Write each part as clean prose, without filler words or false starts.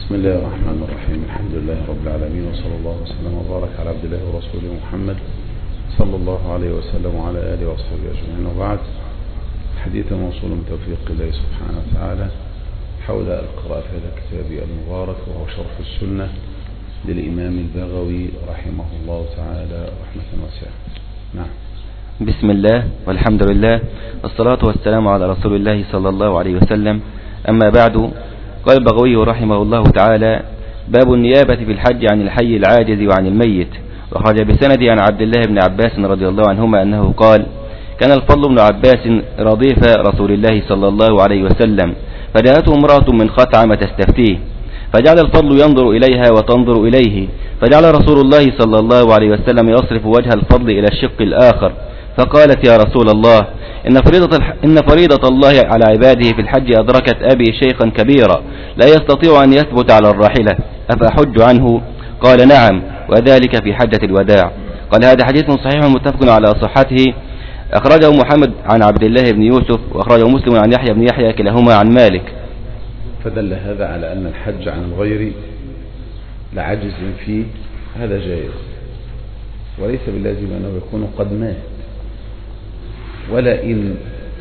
بسم الله الرحمن الرحيم. الحمد لله رب العالمين، وصلى الله وسلم وبارك على عبد الله ورسوله محمد صلى الله عليه وسلم وعلى آله وصحبه أجمعين، وبعد. حديث موصول من توفيق الله سبحانه وتعالى حول القراءة في هذا الكتاب المبارك، وهو شرح السنة للإمام البغوي رحمه الله تعالى رحمة واسعة. نعم. بسم الله والحمد لله والصلاة والسلام على رسول الله صلى الله عليه وسلم. أما بعد، قال البغوي رحمه الله تعالى: باب النيابة في الحج عن الحي العاجز وعن الميت. وخرج بسند عن عبد الله بن عباس رضي الله عنهما أنه قال: كان الفضل بن عباس رضيف رسول الله صلى الله عليه وسلم، فجاءته امرأة من خثعم تستفتيه، فجعل الفضل ينظر إليها وتنظر إليه، فجعل رسول الله صلى الله عليه وسلم يصرف وجه الفضل إلى الشق الآخر، فقالت: يا رسول الله، إن فريضة الله على عباده في الحج أدركت أبي شيخا كبيرا لا يستطيع أن يثبت على الراحلة، أفأحج عنه؟ قال: نعم، وذلك في حجة الوداع. قال: هذا حديث صحيح متفق على صحته، أخرجه محمد عن عبد الله بن يوسف، وأخرجه مسلم عن يحيى بن يحيى، كلاهما عن مالك. فدل هذا على أن الحج عن الغير لعجز فيه، هذا جائز، وليس باللازم أنه يكون قد مات، ولا إن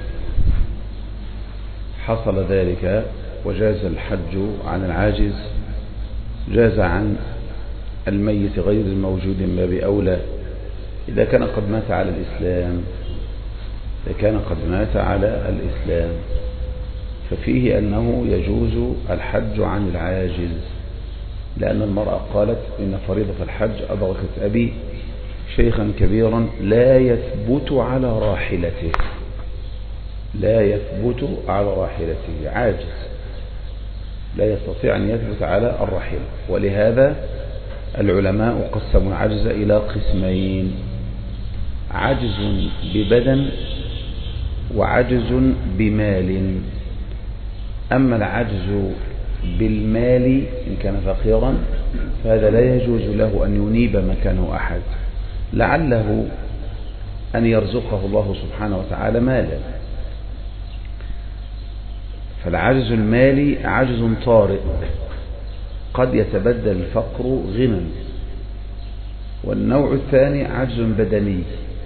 حصل ذلك وجاز الحج عن العاجز جاز عن الميت غير الموجود من باب أولى إذا كان قد مات على الإسلام. ففيه أنه يجوز الحج عن العاجز، لأن المرأة قالت: إن فريضة الحج أدركت أبي شيخا كبيرا لا يثبت على راحلته، عاجز لا يستطيع أن يثبت على الراحلة. ولهذا العلماء قسموا العجز إلى قسمين: عجز ببدن وعجز بمال. أما العجز بالمال إن كان فقيرا فهذا لا يجوز له أن ينيب مكانه أحد، لعله أن يرزقه الله سبحانه وتعالى مالا. فالعجز المالي عجز طارئ قد يتبدل الفقر غنى. والنوع الثاني عجز بدني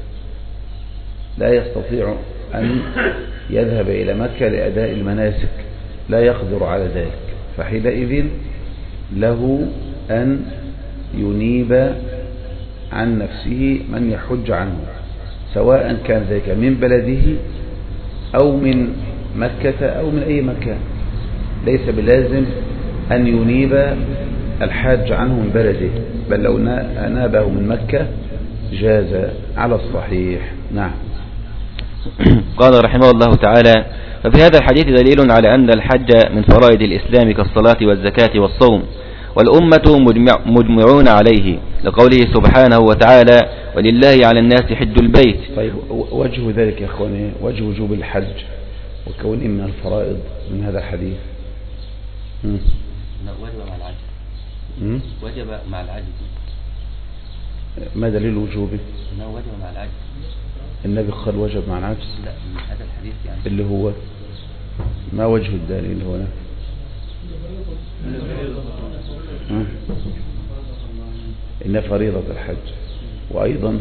لا يستطيع أن يذهب إلى مكة لأداء المناسك، لا يقدر على ذلك، فحينئذ له أن ينيب عن نفسه من يحج عنه، سواء كان ذلك من بلده أو من مكة أو من أي مكان. ليس بلازم أن ينيب الحاج عنه من بلده، بل لو أنابه من مكة جاز على الصحيح. نعم. قال رحمه الله تعالى: ففي هذا الحديث دليل على أن الحج من فرائض الإسلام كالصلاة والزكاة والصوم، والأمة مجمعون عليه، لقوله سبحانه وتعالى: ولله على الناس حج البيت. طيب، وجه ذلك يا أخواني، وجه وجوب الحج وكونه من الفرائض من هذا الحديث. وجب مع العجز. وجب مع العجز. ما دليل وجوبه؟ انه وجب مع العجز. النبي قال وجب مع العجز؟ لا، من هذا الحديث يعني. اللي هو ما وجه الدليل هنا؟ إن فريضة الحج. وأيضا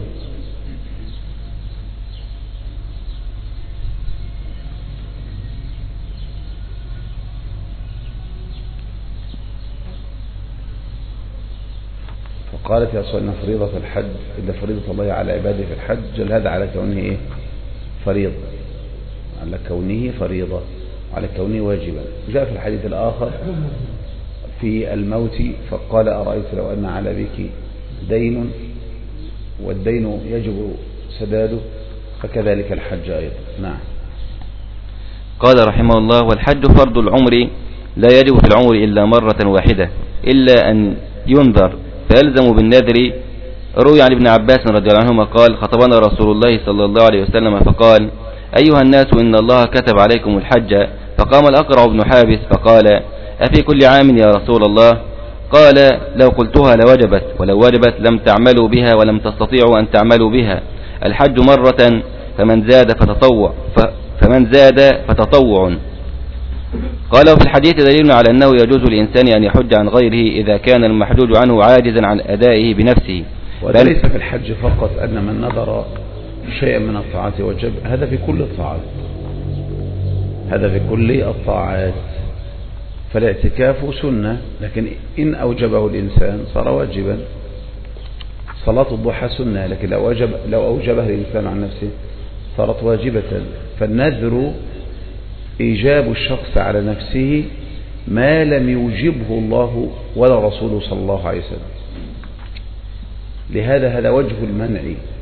فقالت يا رسول الله: إن فريضة الحج، إن فريضة الله على عباده في الحج، جل هذا على كونه إيه؟ فريضة، على كونه فريضة، على كونه واجبا. جاء في الحديث الآخر في الموت فقال: أرأيت لو أن على بك دين والدين يجب سداده، فكذلك الحج أيضا. نعم. قال رحمه الله: والحج فرض العمر لا يجب في العمر إلا مرة واحدة، إلا أن ينذر فيلزم بالنذر. روي عن ابن عباس رضي الله عنهما قال: خطبنا رسول الله صلى الله عليه وسلم فقال: أيها الناس، إن الله كتب عليكم الحج. فقام الأقرع بن حابس فقال: أفي كل عام يا رسول الله؟ قال: لو قلتها لوجبت، ولو وجبت لم تعملوا بها ولم تستطيعوا أن تعملوا بها. الحج مرة، فمن زاد فتطوع. قال: وفي الحديث دليل على أنه يجوز للإنسان أن يحج عن غيره إذا كان المحجوج عنه عاجزا عن أدائه بنفسه. وليس في الحج فقط أن من نظر شيئا من الطاعات وجب، هذا في كل الطاعات، هذا في كل الطاعات. فالاعتكاف سنة، لكن إن أوجبه الإنسان صار واجبا. صلاة الضحى سنة، لكن لو أوجبها الإنسان عن نفسه صارت واجبة. فالنذر إيجاب الشخص على نفسه ما لم يوجبه الله ولا رسوله صلى الله عليه وسلم. لهذا هذا وجه المنع،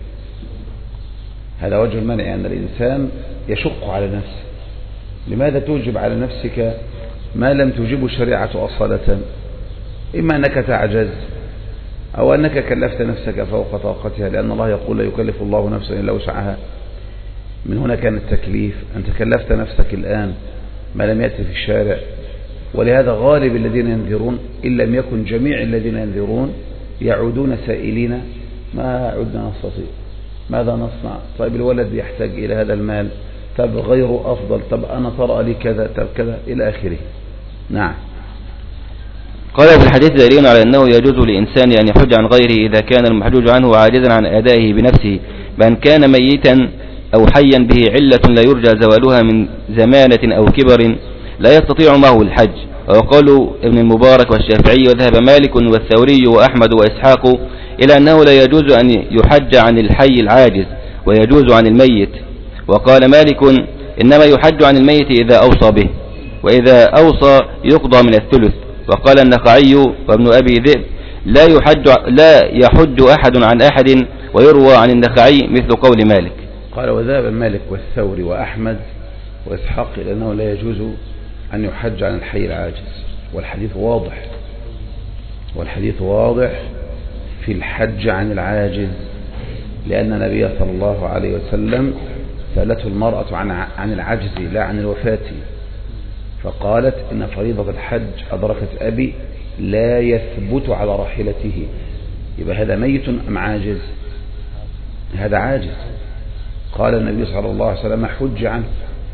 هذا وجه المنع، أن الإنسان يشق على نفسه. لماذا توجب على نفسك ما لم توجبه الشريعة أصالة؟ إما أنك تعجز، أو أنك كلفت نفسك فوق طاقتها، لأن الله يقول: لا يكلف الله نفسا إلا وسعها. من هنا كان التكليف، أنت كلفت نفسك الآن ما لم يأتي في الشارع. ولهذا غالب الذين ينذرون، إن لم يكن جميع الذين ينذرون، يعودون سائلين: ما عدنا نستطيع، ماذا نصنع؟ طيب الولد يحتاج إلى هذا المال، طب غيره أفضل، طب أنا ترى لي كذا، طب كذا إلى آخره. نعم. قال: في الحديث دليل على أنه يجوز لإنسان أن يحج عن غيره إذا كان المحجوج عنه عاجزا عن أدائه بنفسه، بأن كان ميتا أو حيا به علة لا يرجى زوالها من زمانة أو كبر لا يستطيع معه الحج. وقالوا ابن المبارك والشافعي وذهب مالك والثوري وأحمد وإسحاق إلى أنه لا يجوز أن يحج عن الحي العاجز ويجوز عن الميت. وقال مالك: إنما يحج عن الميت إذا أوصى به، وإذا أوصى يقضى من الثلث. وقال النخعي وابن أبي ذئب: لا يحج أحد عن أحد، ويروى عن النخعي مثل قول مالك. قال: وذهب مالك والثوري وأحمد وإسحاق إلى أنه لا يجوز أن يحج عن الحي العاجز. والحديث واضح، والحديث واضح في الحج عن العاجز، لأن النبي صلى الله عليه وسلم سألته المرأة عن العجز لا عن الوفاة، فقالت: إن فريضة الحج أدركت أبي لا يثبت على راحلته. يبقى هذا ميت أم عاجز؟ هذا عاجز. قال النبي صلى الله عليه وسلم: حج عنه.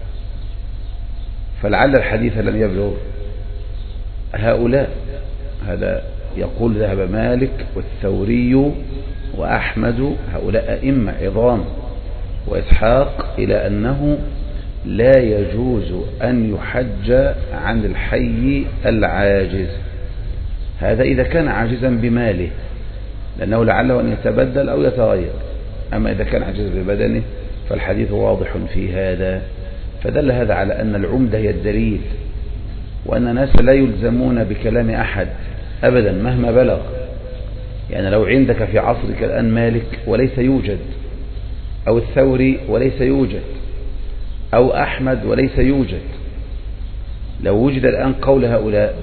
فلعل الحديث لم يبلغ هؤلاء. هذا يقول ذهب مالك والثوري وأحمد، هؤلاء أئمة عظام، وإسحاق إلى أنه لا يجوز أن يحج عن الحي العاجز. هذا إذا كان عاجزا بماله، لأنه لعله أن يتبدل أو يتغير. أما إذا كان عاجزا ببدنه فالحديث واضح في هذا. فدل هذا على أن العمدة هي الدليل، وأن الناس لا يلزمون بكلام أحد أبدا مهما بلغ. يعني لو عندك في عصرك الآن مالك وليس يوجد، أو الثوري وليس يوجد، أو أحمد وليس يوجد، لو وجد الآن قول هؤلاء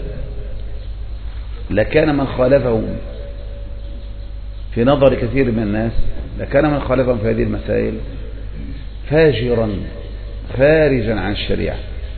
لكان من خالفهم في نظر كثير من الناس، لكان من خالفهم في هذه المسائل فاجرا خارجا عن الشريعة.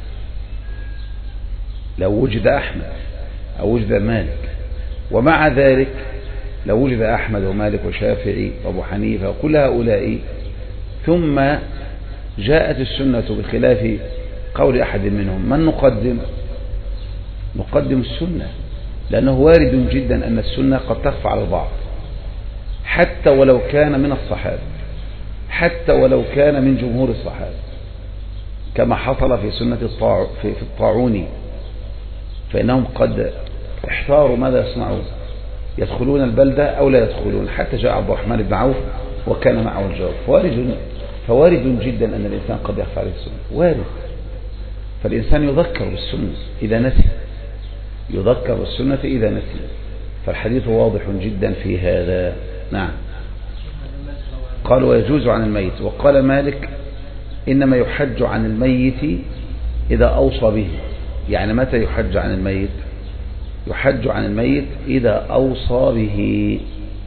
لو وجد أحمد أو وجد مالك، ومع ذلك لو وجد أحمد ومالك وشافعي وأبو حنيفة وكل هؤلاء، ثم جاءت السنة بخلاف قول أحد منهم، من نقدم؟ نقدم السنة، لأنه وارد جدا أن السنة قد تخفى على البعض، حتى ولو كان من الصحابة، حتى ولو كان من جمهور الصحابة، كما حصل في سنة في الطاعون، فإنهم قد احتاروا ماذا يصنعون، يدخلون البلدة أو لا يدخلون، حتى جاء عبد الرحمن بن عوف وكان معه الجواب. فوارد جدا أن الإنسان قد يخفى عليه السنة، وارد. فالإنسان يذكر بالسنة إذا نسي، يذكر بالسنة إذا نسي. فالحديث واضح جدا في هذا. نعم. قال: ويجوز عن الميت. وقال مالك: إنما يحج عن الميت إذا أوصى به. يعني متى يحج عن الميت؟ يحج عن الميت إذا أوصى به،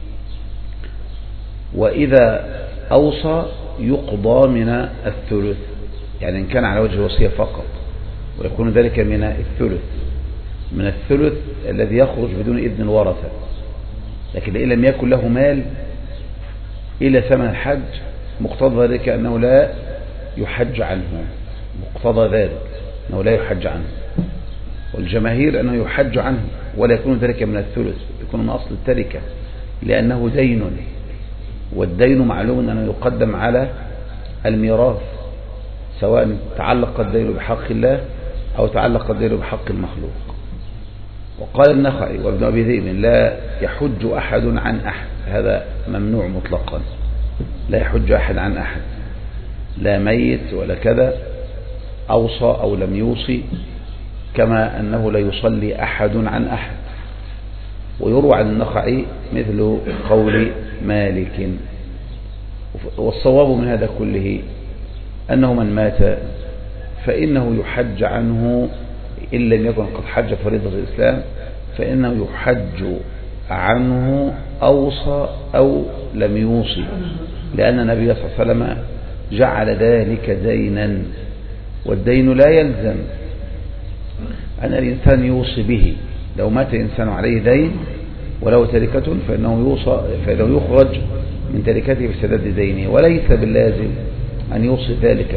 وإذا أوصى يقضى من الثلث، يعني إن كان على وجه الوصية فقط، ويكون ذلك من الثلث الذي يخرج بدون إذن الورثة. لكن إن لم يكن له مال إلى ثمن الحج، مقتضى ذلك أنه لا يحج عنه، مقتضى ذلك أنه لا يحج عنه، والجماهير أنه يحج عنه ولا يكون ذلك من الثلث، يكون من أصل التركة، لأنه دين، والدين معلوم أنه يقدم على الميراث، سواء تعلق الدين بحق الله أو تعلق الدين بحق المخلوق. وقال النخعي وابن أبي ذئب لا يحج أحد عن أحد، هذا ممنوع مطلقا، لا يحج أحد عن أحد، لا ميت ولا كذا أوصى أو لم يوصي، كما أنه لا يصلي أحد عن أحد. ويروى عن النخعي مثل قول مالك. والصواب من هذا كله أنه من مات فإنه يحج عنه إن لم يكن قد حج فريضة الإسلام، فإنه يحج عنه أوصى أو لم يوصي، لأن النبي صلى الله عليه وسلم جعل ذلك دينا، والدين لا يلزم أن الإنسان يوصي به. لو مات إنسان عليه دين ولو تركة فإنه يخرج من تركته بسداد دينه، وليس باللازم أن يوصي ذلك،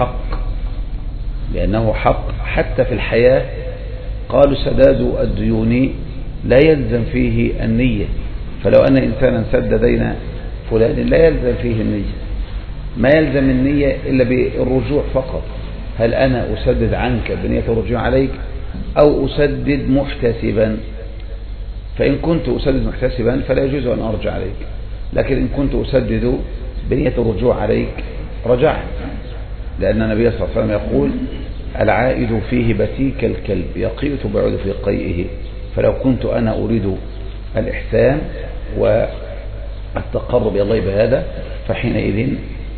لأنه حق حتى في الحياة. قالوا سداد الديون لا يلزم فيه النية، فلو أن إنسانا سد دين فلان لا يلزم فيه النية، ما يلزم النية إلا بالرجوع فقط. هل أنا أسدد عنك بنية الرجوع عليك أو أسدد محتسبا؟ فإن كنت أسدد محتسبا فلا يجوز أن أرجع عليك، لكن إن كنت أسدد بنية الرجوع عليك رجعت، لأن النبي صلى الله عليه وسلم يقول العائد في هبتي كالكلب يقيت بعد في قيئه. فلو كنت أنا أريد الإحسان والتقرب إلى الله بهذا فحينئذ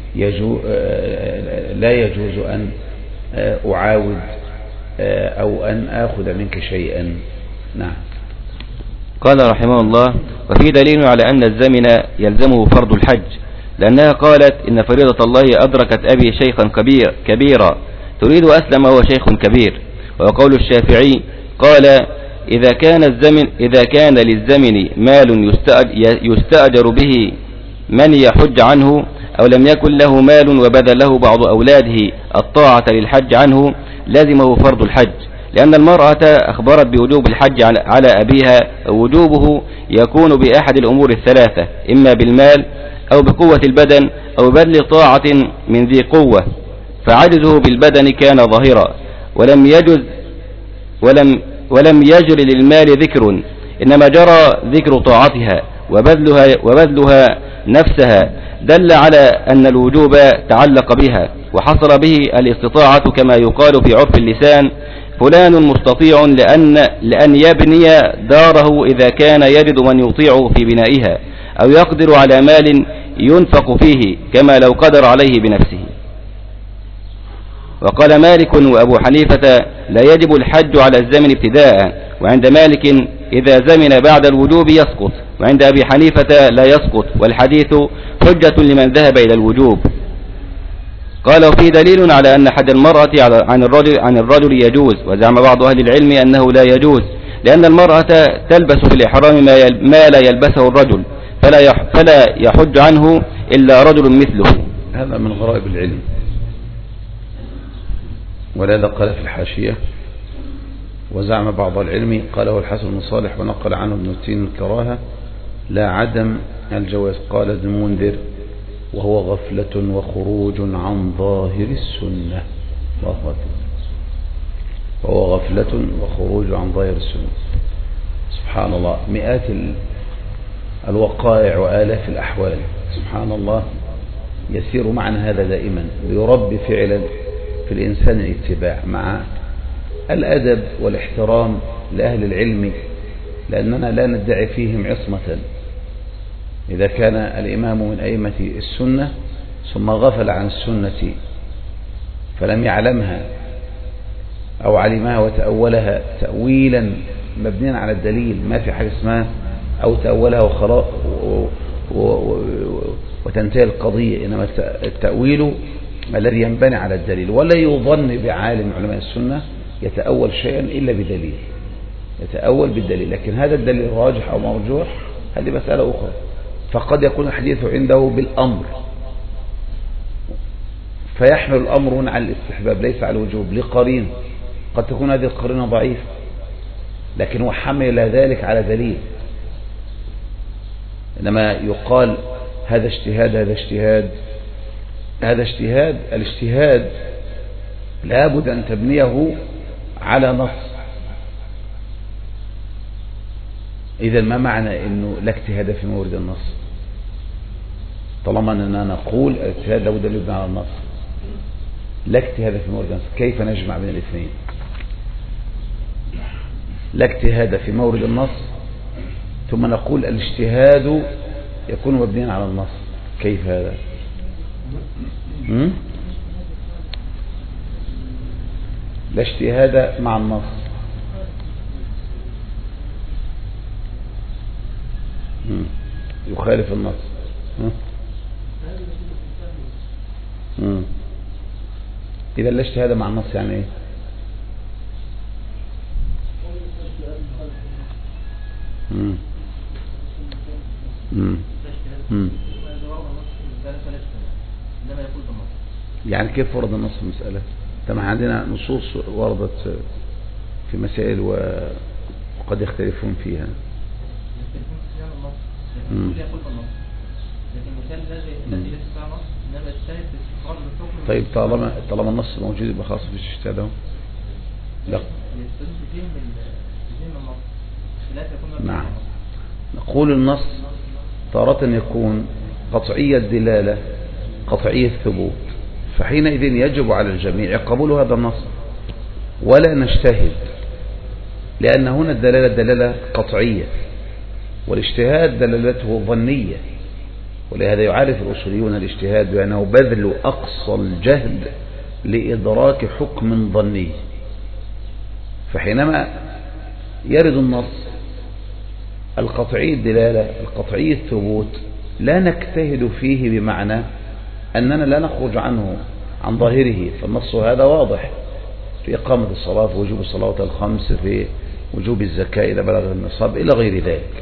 لا يجوز أن أعاود أو أن آخذ منك شيئا. نعم. قال رحمه الله: وفي دليل على أن الزمن يلزمه فرض الحج، لأنها قالت إن فريضة الله أدركت أبي شيخا كبيرا تريد أسلم وهو شيخ كبير. وقول الشافعي قال: إذا كان للزمن مال يستأجر به من يحج عنه، أو لم يكن له مال وبذل له بعض أولاده الطاعة للحج عنه، لازمه فرض الحج، لأن المرأة أخبرت بوجوب الحج على أبيها، ووجوبه يكون بأحد الأمور الثلاثة: إما بالمال أو بقوة البدن أو بذل طاعة من ذي قوة، فعجزه بالبدن كان ظاهرا، ولم يجر للمال ذكر، إنما جرى ذكر طاعتها وبذلها نفسها، دل على أن الوجوب تعلق بها، وحصل به الاستطاعة، كما يقال في عرف اللسان: فلان مستطيع لأن يبني داره إذا كان يجد من يطيع في بنائها، أو يقدر على مال ينفق فيه كما لو قدر عليه بنفسه. وقال مالك وأبو حنيفة: لا يجب الحج على الزمن ابتداء، وعند مالك إذا زمن بعد الوجوب يسقط، وعند أبي حنيفة لا يسقط، والحديث حجة لمن ذهب إلى الوجوب. قال: وفي دليل على أن حج المرأة عن الرجل يجوز، وزعم بعض أهل العلم أنه لا يجوز، لأن المرأة تلبس في الإحرام ما لا يلبسه الرجل، فلا يحج عنه إلا رجل مثله. هذا من غرائب العلم، ولهذا قال في الحاشية: وزعم بعض العلم، قاله الحسن بن صالح ونقل عنه ابن التين الكراهة، لا عدم الجواز. قال ابن منذر: وهو غفلة وخروج عن ظاهر السنة. وهو غفلة وخروج عن ظاهر السنة. سبحان الله، مئات الوقائع وآلاف الأحوال، سبحان الله، يسير معنا هذا دائما، ويربي فعلا في الإنسان الاتباع مع الأدب والاحترام لأهل العلم، لأننا لا ندعي فيهم عصمة. إذا كان الإمام من أئمة السنة ثم غفل عن السنة فلم يعلمها أو علمها وتأولها تأويلا مبنيا على الدليل، ما في حاجة اسمها أو تأولها وخلاص وتنتهي القضية، إنما التأويل الذي ينبني على الدليل. ولا يظن بعالم علماء السنة يتأول شيئا إلا بدليل، يتأول بالدليل، لكن هذا الدليل راجح أو مرجوح هذه مسألة أخرى. فقد يكون الحديث عنده بالأمر فيحمل الأمر على الاستحباب ليس على الوجوب لقرين، قد تكون هذه القرينة ضعيفة، لكن هو حمل ذلك على دليل. إنما يقال هذا اجتهاد هذا اجتهاد هذا اجتهاد، الاجتهاد لابد أن تبنيه على نص. إذا ما معنى أنه لا اجتهاد في مورد النص؟ طالما أننا نقول الاجتهاد لابد أن يبنى على النص، لا اجتهاد في مورد النص، كيف نجمع بين الاثنين؟ لا اجتهاد في مورد النص ثم نقول الاجتهاد يكون مبنيا على النص، كيف هذا؟ لا اجتهاد مع النص. يخالف النص. إذا لا اجتهاد مع النص يعني ايه؟ يعني كيف ورد النص في المسألة؟ طبعا عندنا نصوص وردت في مسائل وقد يختلفون فيها. طيب طالما النص موجود يبقى خلاص مفيش اجتهاد. لا نعم، نقول النص تارة يكون قطعي الدلالة قطعي الثبوت، فحينئذ يجب على الجميع قبول هذا النص ولا نجتهد، لأن هنا الدلالة دلالة قطعية والاجتهاد دلالته ظنية. ولهذا يعرف الأصوليون الاجتهاد بأنه بذل أقصى الجهد لإدراك حكم ظني. فحينما يرد النص القطعي الدلالة القطعي الثبوت لا نجتهد فيه بمعنى أننا لا نخرج عنه عن ظاهره، فالنص هذا واضح في إقامة الصلاة، في وجوب الصلاة الخمس، في وجوب الزكاة إذا بلغ النصاب إلى غير ذلك.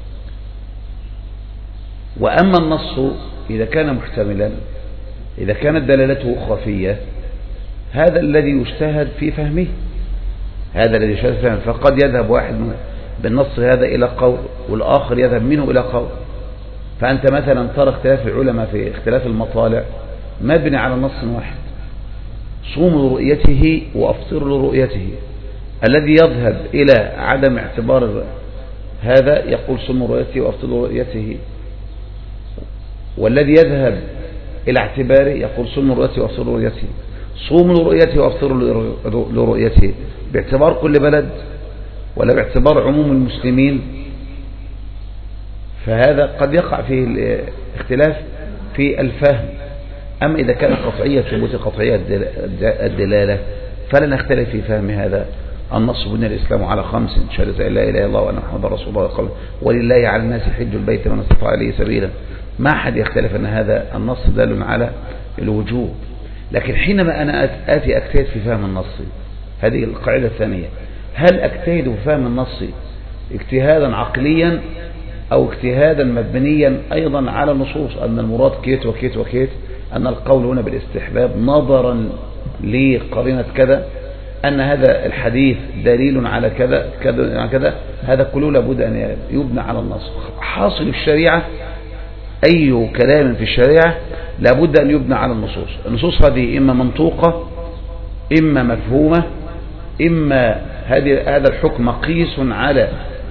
وأما النص إذا كان محتملا، إذا كانت دلالته خفية، هذا الذي يجتهد في فهمه، هذا الذي يجتهد في فهمه. فقد يذهب واحد بالنص هذا إلى قول والآخر يذهب منه إلى قول. فأنت مثلا ترى اختلاف العلماء في اختلاف المطالع مبني على نص واحد: صوموا لرؤيته وأفطروا لرؤيته. الذي يذهب إلى عدم اعتبار هذا يقول صوموا لرؤيته وأفطروا لرؤيته، والذي يذهب إلى اعتباره يقول صوموا لرؤيته وأفطروا لرؤيته. صوموا لرؤيته وأفطروا لرؤيته باعتبار كل بلد ولا باعتبار عموم المسلمين؟ فهذا قد يقع فيه الاختلاف في الفهم. أما إذا كان قطعية ثبوت قطعية الدلالة فلا نختلف في فهم هذا النص: بني الإسلام على 5: شهادة أن لا إله إلا الله وأن محمدا رسول الله، ولله على الناس حج البيت من استطاع إليه سبيلا. ما أحد يختلف أن هذا النص دال على الوجوب. لكن حينما أنا آتي أجتهد في فهم النص، هذه القاعدة الثانية: هل أجتهد في فهم النص اجتهادا عقليا أو اجتهادا مبنيا أيضا على النصوص، أن المراد كيت وكيت وكيت، أن القول هنا بالاستحباب نظرا لقرينة كذا، أن هذا الحديث دليل على كذا كذا كذا. هذا كله لابد أن يبنى على النص. حاصل الشريعة، أي كلام في الشريعة لابد أن يبنى على النصوص. النصوص هذه إما منطوقة إما مفهومة، إما هذا الحكم مقيس على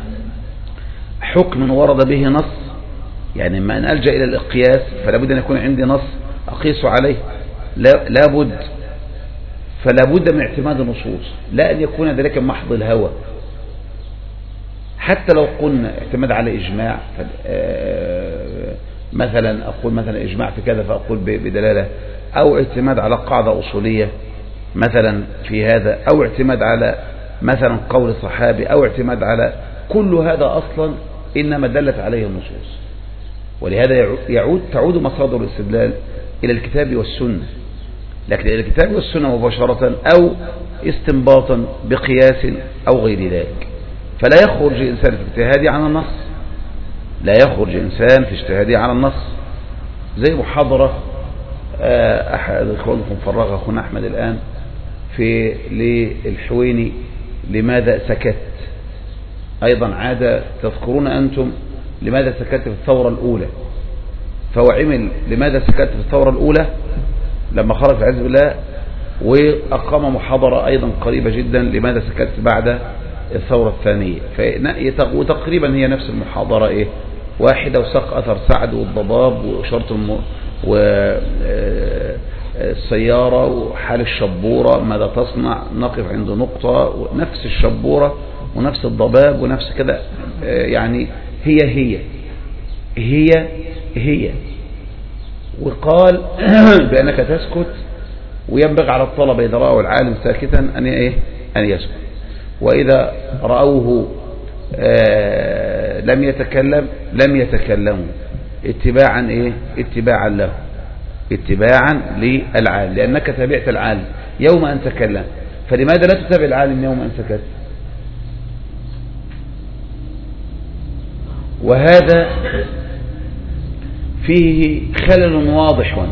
حكم ورد به نص. يعني ما أن ألجأ إلى القياس فلابد أن يكون عندي نص أقيس عليه، لابد. فلا بد من اعتماد النصوص، لا أن يكون ذلك محض الهوى. حتى لو قلنا اعتماد على إجماع، مثلا أقول مثلا إجماع في كذا فأقول بدلالة، أو اعتماد على قاعدة أصولية مثلا في هذا، أو اعتماد على مثلا قول صحابي، أو اعتماد على كل هذا أصلا إنما دلت عليه النصوص. ولهذا تعود مصادر الاستدلال إلى الكتاب والسنة، لكن إلى الكتاب والسنة مباشرة أو استنباطا بقياس أو غير ذلك. فلا يخرج إنسان في اجتهاده عن النص، لا يخرج إنسان في اجتهاده عن النص. زي محاضرة أحد إخوانكم فرغ أخونا أحمد الآن في للحويني لماذا سكت، أيضا عاد تذكرون أنتم لماذا سكت في الثورة الأولى، فهو عمل لماذا سكت في الثورة الأولى لما خرج في عز بالله، وأقام محاضرة أيضا قريبة جدا لماذا سكت بعد الثورة الثانية، وتقريبا هي نفس المحاضرة واحدة، وساق أثر سعد والضباب وشرط والسيارة وحال الشبورة ماذا تصنع، نقف عند نقطة، نفس الشبورة ونفس الضباب ونفس كده، يعني هي وقال بأنك تسكت، وينبغي على الطلبة إذا رأوا العالم ساكتا أن يسكت، وإذا رأوه لم يتكلموا اتباعا له، اتباعا للعالم، لأنك تبعت العالم يوم أن تكلم، فلماذا لا تتبع العالم يوم أن سكت؟ وهذا فيه خلل واضح،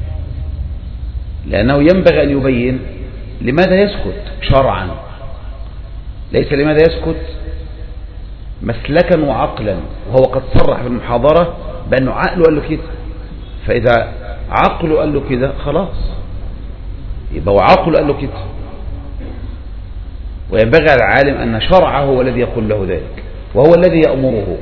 لأنه ينبغي أن يبين لماذا يسكت شرعا، ليس لماذا يسكت مسلكا وعقلا، وهو قد صرح في المحاضرة بأنه عقله قال له كده، فإذا عقله قال له كده خلاص يبقى عقله قال له كده، وينبغي على العالم أن شرعه هو الذي يقول له ذلك وهو الذي يأمره.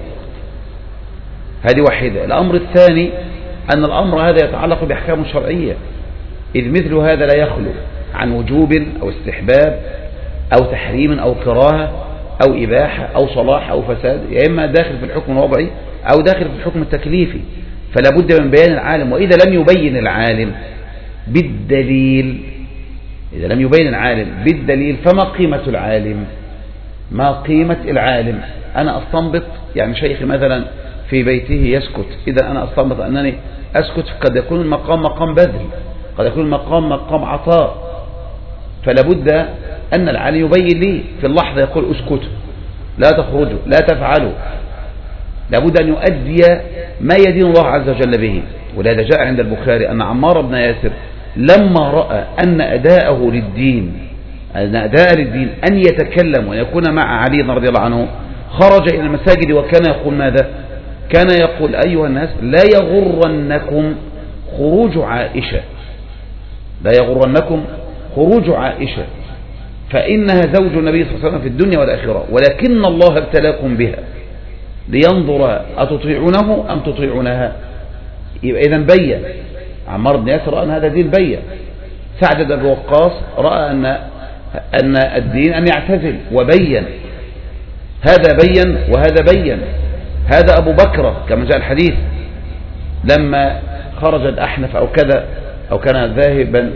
هذه واحدة. الأمر الثاني أن الأمر هذا يتعلق بأحكام شرعية، إذ مثل هذا لا يخلو عن وجوب أو استحباب أو تحريم أو كراهة أو إباحة أو صلاح أو فساد، يا إما داخل في الحكم الوضعي أو داخل في الحكم التكليفي، فلا بد من بيان العالم. وإذا لم يبين العالم بالدليل، إذا لم يبين العالم بالدليل فما قيمة العالم؟ ما قيمة العالم؟ أنا أستنبط، يعني شيخي مثلا في بيته يسكت، إذا أنا أستنبط أنني أسكت، قد يكون المقام مقام بذل، قد يكون المقام مقام عطاء، فلا بد أن العالم يبين لي في اللحظة، يقول اسكتوا، لا تخرجوا، لا تفعلوا، لا بد أن يؤدي ما يدين الله عز وجل به. ولهذا جاء عند البخاري أن عمار بن ياسر لما رأى أن أداءه للدين أن يتكلم ويكون مع علي رضي الله عنه، خرج إلى المساجد وكان يقول ماذا؟ كان يقول أيها الناس لا يغرنكم خروج عائشة، لا يغرنكم خروج عائشة، فإنها زوج النبي صلى الله عليه وسلم في الدنيا والآخرة، ولكن الله ابتلاكم بها لينظر أتطيعونه أم تطيعونها. يبقى إذن بين عمار بن ياسر رأى أن هذا دين، بين سعد بن وقاص رأى أن الدين أن يعتزل وبين، هذا بين وهذا بين. هذا أبو بكر كما جاء الحديث لما خرج الأحنف أو كذا أو كان ذاهبا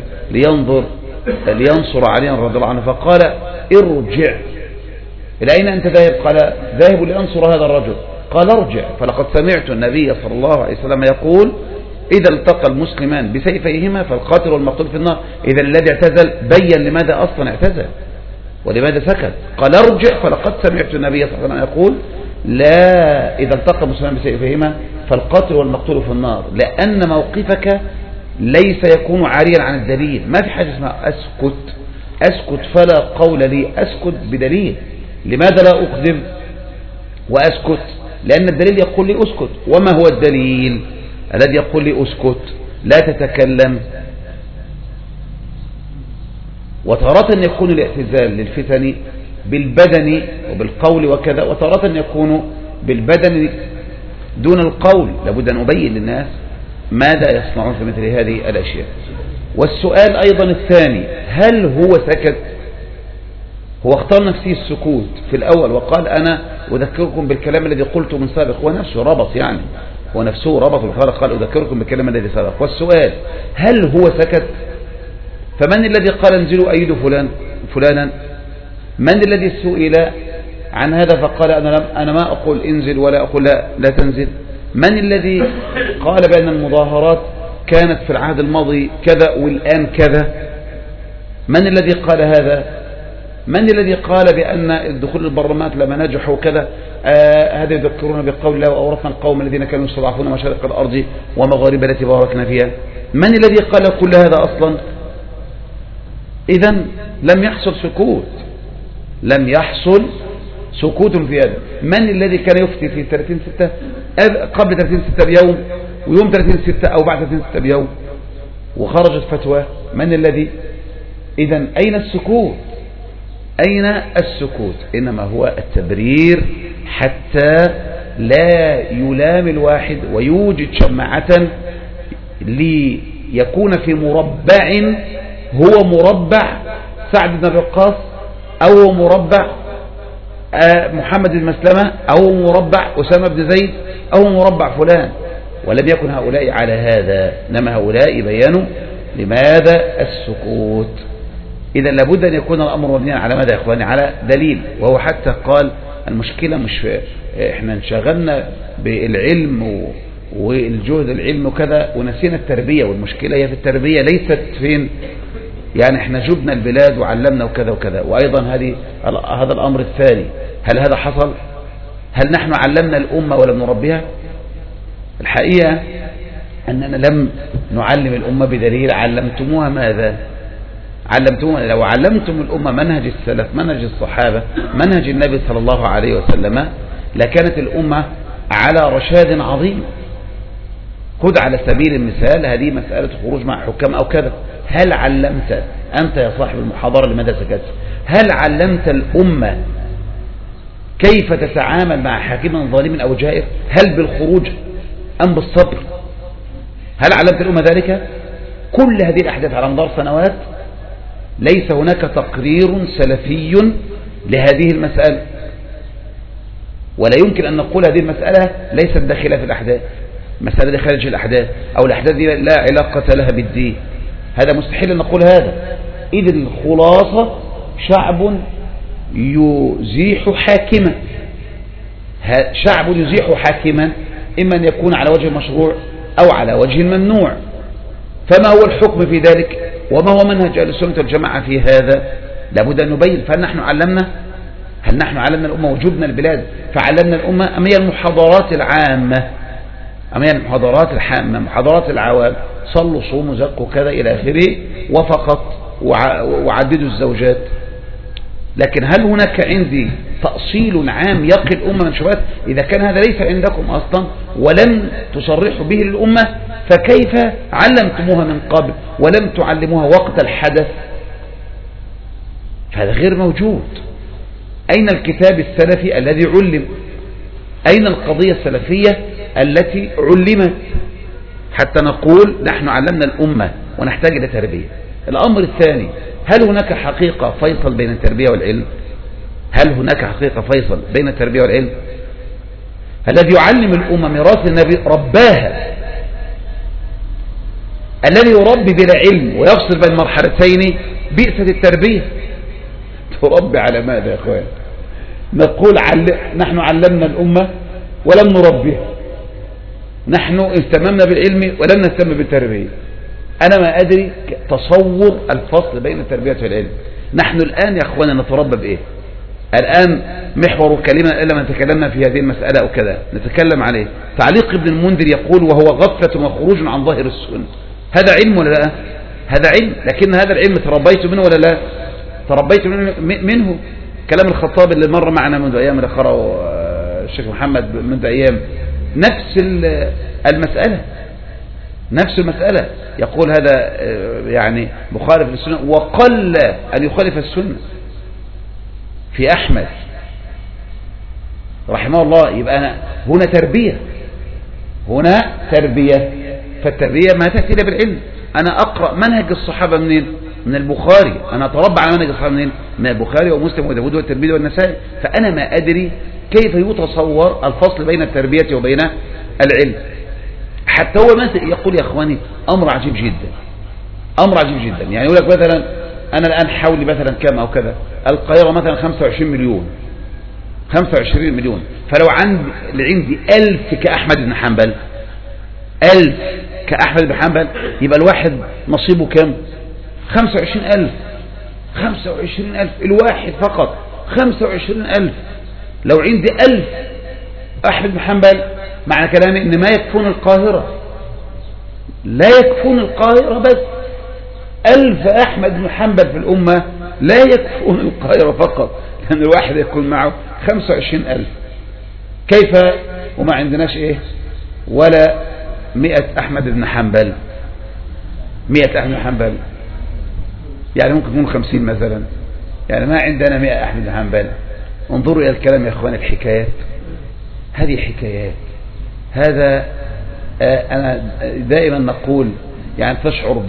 لينصر علي رضي الله عنه، فقال ارجع، إلى أين أنت ذاهب؟ قال ذاهب لأنصر هذا الرجل. قال ارجع، فلقد سمعت النبي صلى الله عليه وسلم يقول إذا التقى المسلمان بسيفيهما فالقاتل والمقتول في النار. إذا الذي اعتزل بين لماذا أصلا اعتزل ولماذا سكت. قال ارجع، فلقد سمعت النبي صلى الله عليه وسلم يقول لا، إذا التقى المسلمان بسيفيهما فالقاتل والمقتول في النار، لأن موقفك ليس يكون عاريا عن الدليل. ما في حاجة اسمها أسكت فلا قول لي، أسكت بدليل. لماذا لا أقدم وأسكت؟ لأن الدليل يقول لي أسكت. وما هو الدليل الذي يقول لي أسكت لا تتكلم؟ وتارة يكون الاعتزال للفتن بالبدن وبالقول وكذا، وتارة يكون بالبدن دون القول. لابد أن أبين للناس ماذا يصنعون في مثل هذه الأشياء. والسؤال أيضا الثاني، هل هو سكت؟ هو اختار نفسه السكوت في الأول وقال أنا أذكركم بالكلام الذي قلته من سابق، ونفسه ربط، يعني ونفسه ربط الخالق، قال أذكركم بالكلام الذي سبق. والسؤال هل هو سكت؟ فمن الذي قال انزلوا أيدوا فلانا؟ من الذي سئل عن هذا فقال أنا ما أقول انزل ولا أقول لا تنزل؟ من الذي قال بأن المظاهرات كانت في العهد الماضي كذا والآن كذا؟ من الذي قال هذا؟ من الذي قال بأن الدخول البرلمانات لما نجحوا كذا هذا يذكرون بقول الله وأورثنا القوم الذين كانوا يستضعفون مشارق الأرض ومغاربها التي باركنا فيها؟ من الذي قال كل هذا أصلا؟ إذن لم يحصل سكوت، لم يحصل سكوت في هذا. من الذي كان يفتي في 30/6 قبل 30/6 بيوم ويوم 30/6 أو بعد 30/6 بيوم وخرجت فتوى؟ من الذي؟ إذن أين السكوت؟ أين السكوت؟ إنما هو التبرير حتى لا يلام الواحد ويوجد شماعة ليكون في مربع هو مربع سعد بن وقاص، أو مربع محمد بن مسلمة، أو مربع أسامة بن زيد، أو مربع فلان. ولم يكن هؤلاء على هذا، إنما هؤلاء بيانوا لماذا السكوت. إذا لابد أن يكون الأمر مبنيا على ماذا يا إخواني؟ على دليل. وهو حتى قال المشكلة مش إحنا انشغلنا بالعلم والجهد العلم وكذا ونسينا التربية، والمشكلة هي في التربية ليست فين، يعني احنا جبنا البلاد وعلمنا وكذا وكذا. وأيضا هذا الأمر الثاني، هل هذا حصل؟ هل نحن علمنا الأمة ولم نربيها؟ الحقيقة أننا لم نعلم الأمة بدليل. علمتموها ماذا؟ علمتموها. لو علمتم الأمة منهج السلف، منهج الصحابة، منهج النبي صلى الله عليه وسلم، لكانت الأمة على رشاد عظيم. خذ على سبيل المثال هذه مسألة خروج مع حكام أو كذا. هل علمت أنت يا صاحب المحاضرة لماذا سكت؟ هل علمت الأمة كيف تتعامل مع حاكم ظالم أو جائر؟ هل بالخروج أم بالصبر؟ هل علمت الأمة ذلك؟ كل هذه الأحداث على مدار سنوات ليس هناك تقرير سلفي لهذه المسألة، ولا يمكن أن نقول هذه المسألة ليست داخلة في الأحداث، مسألة دي خارج الأحداث، أو الأحداث دي لا علاقة لها بالدين. هذا مستحيل أن نقول هذا. إذ الخلاصة شعب يزيح حاكما، شعب يزيح حاكما إما أن يكون على وجه المشروع أو على وجه الممنوع. فما هو الحكم في ذلك؟ وما هو منهج أهل السنة والجماعة في هذا؟ لابد أن نبين. فهل نحن علمنا؟ هل نحن علمنا الأمة وجبنا البلاد فعلمنا الأمة؟ أم هي المحاضرات العامة؟ أم هي المحاضرات الحامة، محاضرات العوام، صلوا صوموا زكوا كذا إلى آخره وفقط، وعددوا الزوجات؟ لكن هل هناك عندي تأصيل عام يقي الأمة من شبهات؟ إذا كان هذا ليس عندكم أصلا ولم تصرحوا به للأمة، فكيف علمتموها من قبل ولم تعلموها وقت الحدث؟ فهذا غير موجود. أين الكتاب السلفي الذي علم؟ أين القضية السلفية التي علمت حتى نقول نحن علمنا الأمة ونحتاج إلى تربية؟ الأمر الثاني، هل هناك حقيقة فيصل بين التربية والعلم؟ هل هناك حقيقة فيصل بين التربية والعلم؟ الذي يعلم الأمة ميراث النبي رباها، الذي يربي بلا علم ويفصل بين مرحلتين بئست التربية. تربي على ماذا يا أخوان؟ نقول نحن علمنا الأمة ولم نربيها، نحن اهتممنا بالعلم ولم نهتم بالتربية. أنا ما أدري تصور الفصل بين التربية والعلم. نحن الآن يا أخوانا نتربى بإيه؟ الآن محور كلمة إلا ما تكلمنا في هذه المسألة أو كذا نتكلم عليه. تعليق ابن المنذر يقول وهو غفلة وخروج عن ظاهر السنة. هذا علم ولا لا؟ هذا علم، لكن هذا العلم تربيت منه ولا لا؟ تربيت منه. كلام الخطاب اللي مر معنا منذ أيام الأخرى الشيخ محمد منذ أيام، نفس المسألة، نفس المسألة. يقول هذا يعني مخالف للسنة، وقل أن يخالف السنة في أحمد رحمه الله. يبقى أنا هنا تربية، هنا تربية. فالتربية ما تأتي إلا بالعلم. أنا أقرأ منهج الصحابة منين؟ من البخاري. أنا أتربى على منهج الصحابة منين؟ من البخاري ومسلم وداود والترمذي والنسائي. فأنا ما أدري كيف يتصور الفصل بين التربية وبين العلم. حتى هو مثلا يقول يا أخواني أمر عجيب جدا، أمر عجيب جدا. يعني يقول لك مثلا أنا الآن حولي مثلا كم أو كذا، القاهرة مثلا 25 مليون، 25 مليون. فلو عندي 1000 كأحمد بن حنبل، 1000 كأحمد بن حنبل، يبقى الواحد نصيبه كم؟ 25,000. 25,000 الواحد فقط، 25,000. لو عندي 1000 أحمد بن حنبل، معنى كلامي إن ما يكفون القاهرة، لا يكفون القاهرة بس، 1000 أحمد بن حنبل في الأمة لا يكفون القاهرة فقط، لأن الواحد يكون معه 25,000. كيف وما عندناش إيه ولا 100 أحمد بن حنبل؟ 100 أحمد بن حنبل يعني ممكن يكون 50 مثلا، يعني ما عندنا 100 أحمد بن حنبل. انظروا إلى الكلام يا أخوان، الحكايات هذه حكايات. هذا أنا دائما نقول يعني تشعر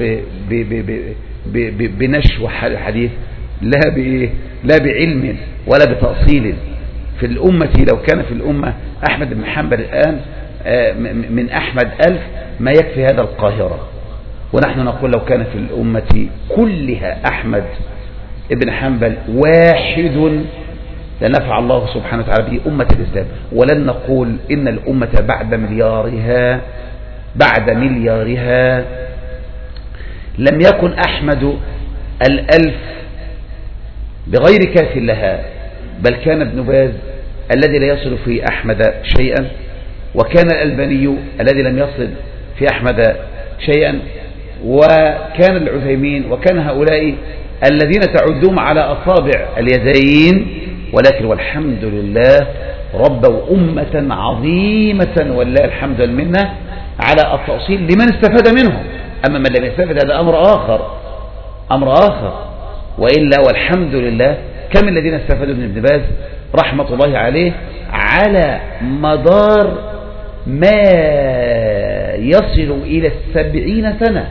بنشوة الحديث لا بعلم ولا بتأصيل في الأمة. لو كان في الأمة أحمد بن حنبل الآن من أحمد 1000 ما يكفي هذا القاهرة. ونحن نقول لو كان في الأمة كلها أحمد بن حنبل واحد لنفع الله سبحانه وتعالى به أمة الإسلام. ولن نقول إن الأمة بعد مليارها لم يكن أحمد 1000 بغير كاف لها، بل كان ابن باز الذي لا يصل في أحمد شيئا، وكان الألباني الذي لم يصل في أحمد شيئا، وكان العثيمين، وكان هؤلاء الذين تعدهم على أصابع اليدين. ولكن والحمد لله ربوا أمة عظيمة ولله الحمد والمنة على التأصيل لمن استفاد منهم. أما من لم يستفد هذا أمر آخر. وإلا والحمد لله كم الذين استفادوا من ابن باز رحمة الله عليه على مدار ما يصل إلى 70 سنة.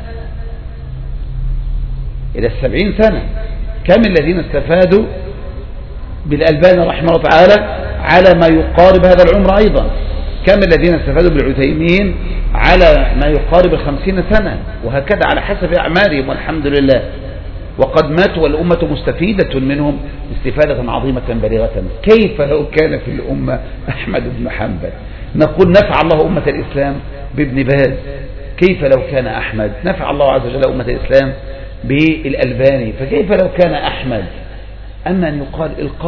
إلى 70 سنة كم الذين استفادوا بالألباني رحمه الله تعالى على ما يقارب هذا العمر أيضا. كم الذين استفادوا بالعثيمين على ما يقارب 50 سنة، وهكذا على حسب أعمارهم والحمد لله. وقد ماتوا والأمة مستفيدة منهم استفادة عظيمة بالغة. كيف لو كان في الأمة أحمد بن حنبل؟ نقول نفع الله أمة الإسلام بابن باز. كيف لو كان أحمد؟ نفع الله عز وجل أمة الإسلام بالألباني. فكيف لو كان أحمد؟ أما أن يقال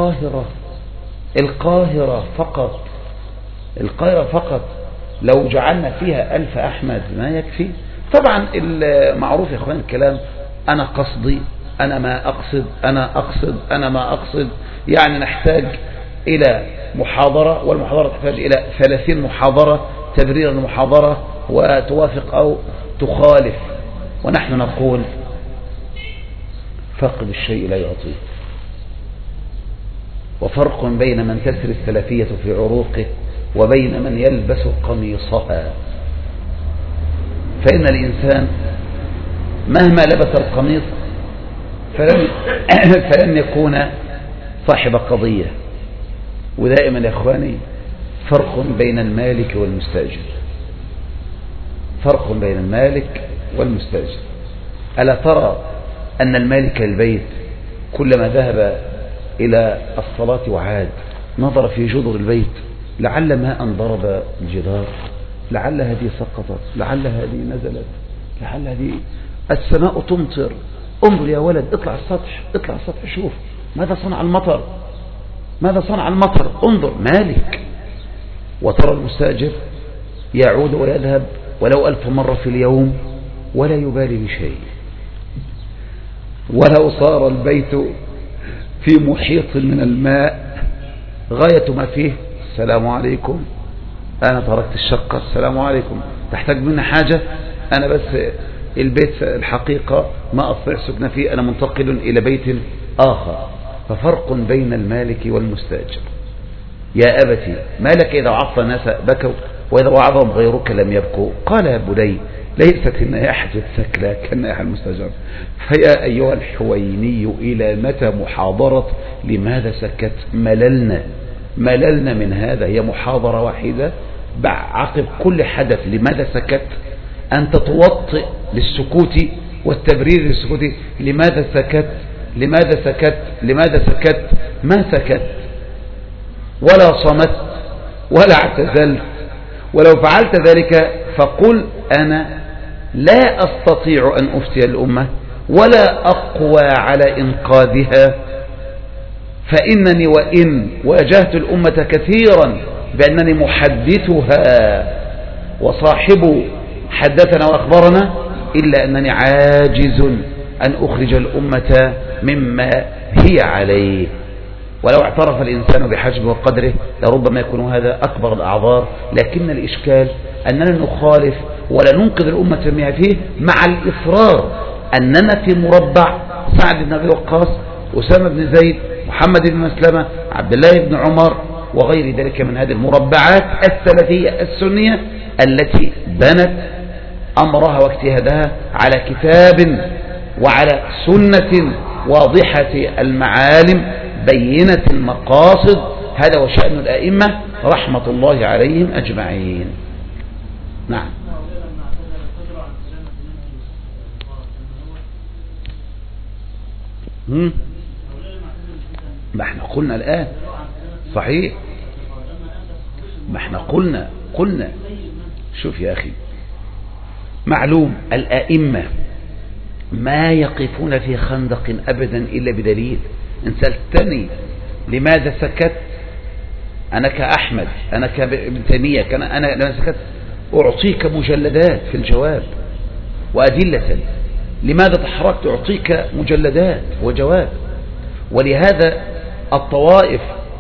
القاهرة فقط لو جعلنا فيها 1000 أحمد ما يكفي. طبعا المعروف يا أخوان الكلام أنا قصدي، أنا ما أقصد، أنا ما أقصد. يعني نحتاج إلى محاضرة، والمحاضرة تحتاج إلى 30 محاضرة تبرير المحاضرة وتوافق أو تخالف. ونحن نقول فقد الشيء لا يعطيه. وفرق بين من تسري السلفية في عروقه وبين من يلبس قميصها. فإن الإنسان مهما لبس القميص فلن يكون صاحب قضية. ودائما يا إخواني فرق بين المالك والمستأجر، فرق بين المالك والمستأجر. ألا ترى أن المالك البيت كلما ذهب إلى الصلاة وعاد نظر في جدر البيت لعل ماء ضرب الجدار، لعل هذه سقطت، لعل هذه نزلت، لعل هذه السماء تمطر. انظر يا ولد، اطلع السطح شوف ماذا صنع المطر، انظر مالك. وترى المستأجر يعود ويذهب ولو 1000 مرة في اليوم ولا يبالي بشيء. ولو صار البيت في محيط من الماء غاية ما فيه السلام عليكم، أنا تركت الشقة، السلام عليكم، تحتاج مني حاجة؟ أنا بس البيت الحقيقة ما أستطيع السكن فيه، أنا منتقل إلى بيت آخر. ففرق بين المالك والمستأجر. يا أبتي ما لك إذا وعظت الناس بكوا وإذا وعظهم غيرك لم يبكوا؟ قال يا بني ليست النياحة الثكلى كالنياحة المستأجر. فيا أيها الحويني إلى متى محاضرة لماذا سكت؟ مللنا من هذا. هي محاضرة واحدة عقب كل حدث لماذا سكت؟ أنت توطئ للسكوت والتبرير للسكوت. لماذا سكت؟ ما سكت ولا صمت ولا اعتزلت. ولو فعلت ذلك فقل أنا لا أستطيع أن أفتي الأمة ولا أقوى على إنقاذها، فإنني وإن واجهت الأمة كثيرا بأنني محدثها وصاحب حدثنا وأخبرنا إلا أنني عاجز أن أخرج الأمة مما هي عليه. ولو اعترف الإنسان بحجمه وقدره لربما يكون هذا أكبر الأعذار، لكن الإشكال أننا نخالف ولا ننقذ الأمة مما فيه، مع الإصرار أننا في مربع سعد بن أبي وقاص، أسامة بن زيد، محمد بن مسلمة، عبد الله بن عمر، وغير ذلك من هذه المربعات السلفية السنية التي بنت أمرها واجتهادها على كتاب وعلى سنة واضحة المعالم بينة المقاصد. هذا وشأن الأئمة رحمة الله عليهم أجمعين. نعم. ما احنا قلنا الآن صحيح، ما احنا قلنا شوف يا أخي، معلوم الأئمة ما يقفون في خندق أبدا إلا بدليل. إن سألتني لماذا سكت أنا كأحمد، أنا كابن تيمية، أنا لما سكت أعطيك مجلدات في الجواب وأدلة. لماذا تحركت؟ أعطيك مجلدات وجواب. ولهذا الطوائف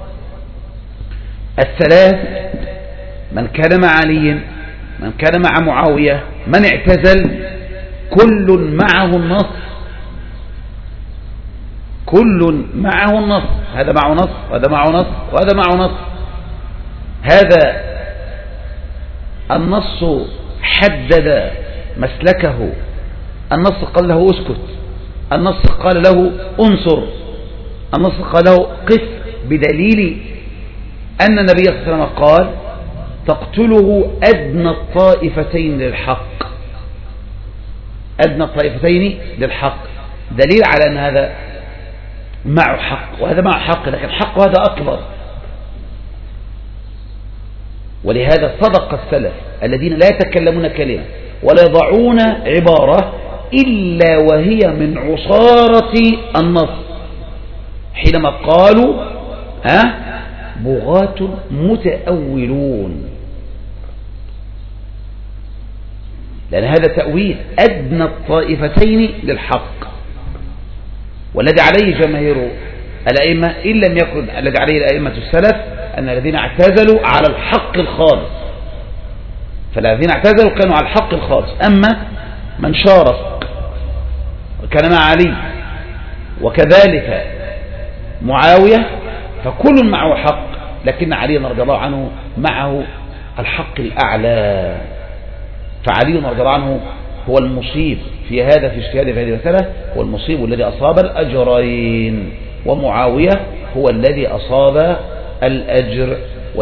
الثلاث، من كان مع علي، من كان مع معاوية، من اعتزل، كل معه النص، كل معه النص، هذا معه نص وهذا معه نص وهذا معه نص. هذا النص حدد مسلكه، النص قال له اسكت، النص قال له انصر، النص قال له قف، بدليل أن النبي صلى الله عليه وسلم قال تقتله أدنى الطائفتين للحق، أدنى الطائفتين للحق، دليل على أن هذا معه حق وهذا معه حق، لكن حق هذا أكبر. ولهذا صدق السلف الذين لا يتكلمون كلمة ولا يضعون عبارة إلا وهي من عصارة النص، حينما قالوا بغاة متأولون، لأن هذا تأويل أدنى الطائفتين للحق. والذي عليه جماهير الأئمة إن لم يكن الذي عليه الأئمة السلف أن الذين اعتزلوا على الحق الخالص، فالذين اعتزلوا كانوا على الحق الخالص. أما من شارك كان مع علي وكذلك معاوية فكل معه حق، لكن علي رضي الله عنه معه الحق الأعلى، فعلي رضي الله عنه هو المصيب في هذا، في اجتهاده في هذه المسألة هو المصيب الذي أصاب الأجرين، ومعاوية هو الذي أصاب الأجر.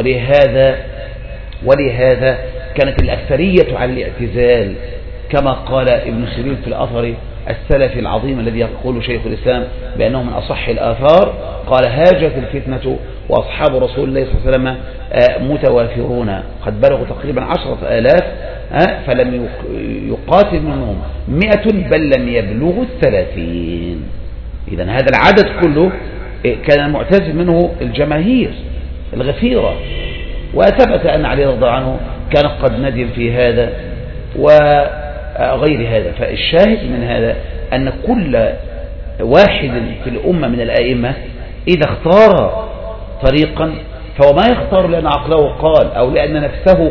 ولهذا كانت الأكثرية على الاعتزال، كما قال ابن سيرين في الأثر السلفي العظيم الذي يقول شيخ الإسلام بأنه من أصح الآثار، قال هاجت الفتنة وأصحاب رسول الله صلى الله عليه وسلم متوافرون، قد بلغوا تقريبا 10,000 فلم يقاتل منهم 100 بل لم يبلغوا 30. إذن هذا العدد كله كان المعتزل منه الجماهير الغفيرة، وثبت أن علي رضي الله عنه كان قد ندم في هذا وغير هذا. فالشاهد من هذا أن كل واحد في الأمة من الأئمة إذا اختار طريقا فهو ما يختار لأن عقله قال أو لأن نفسه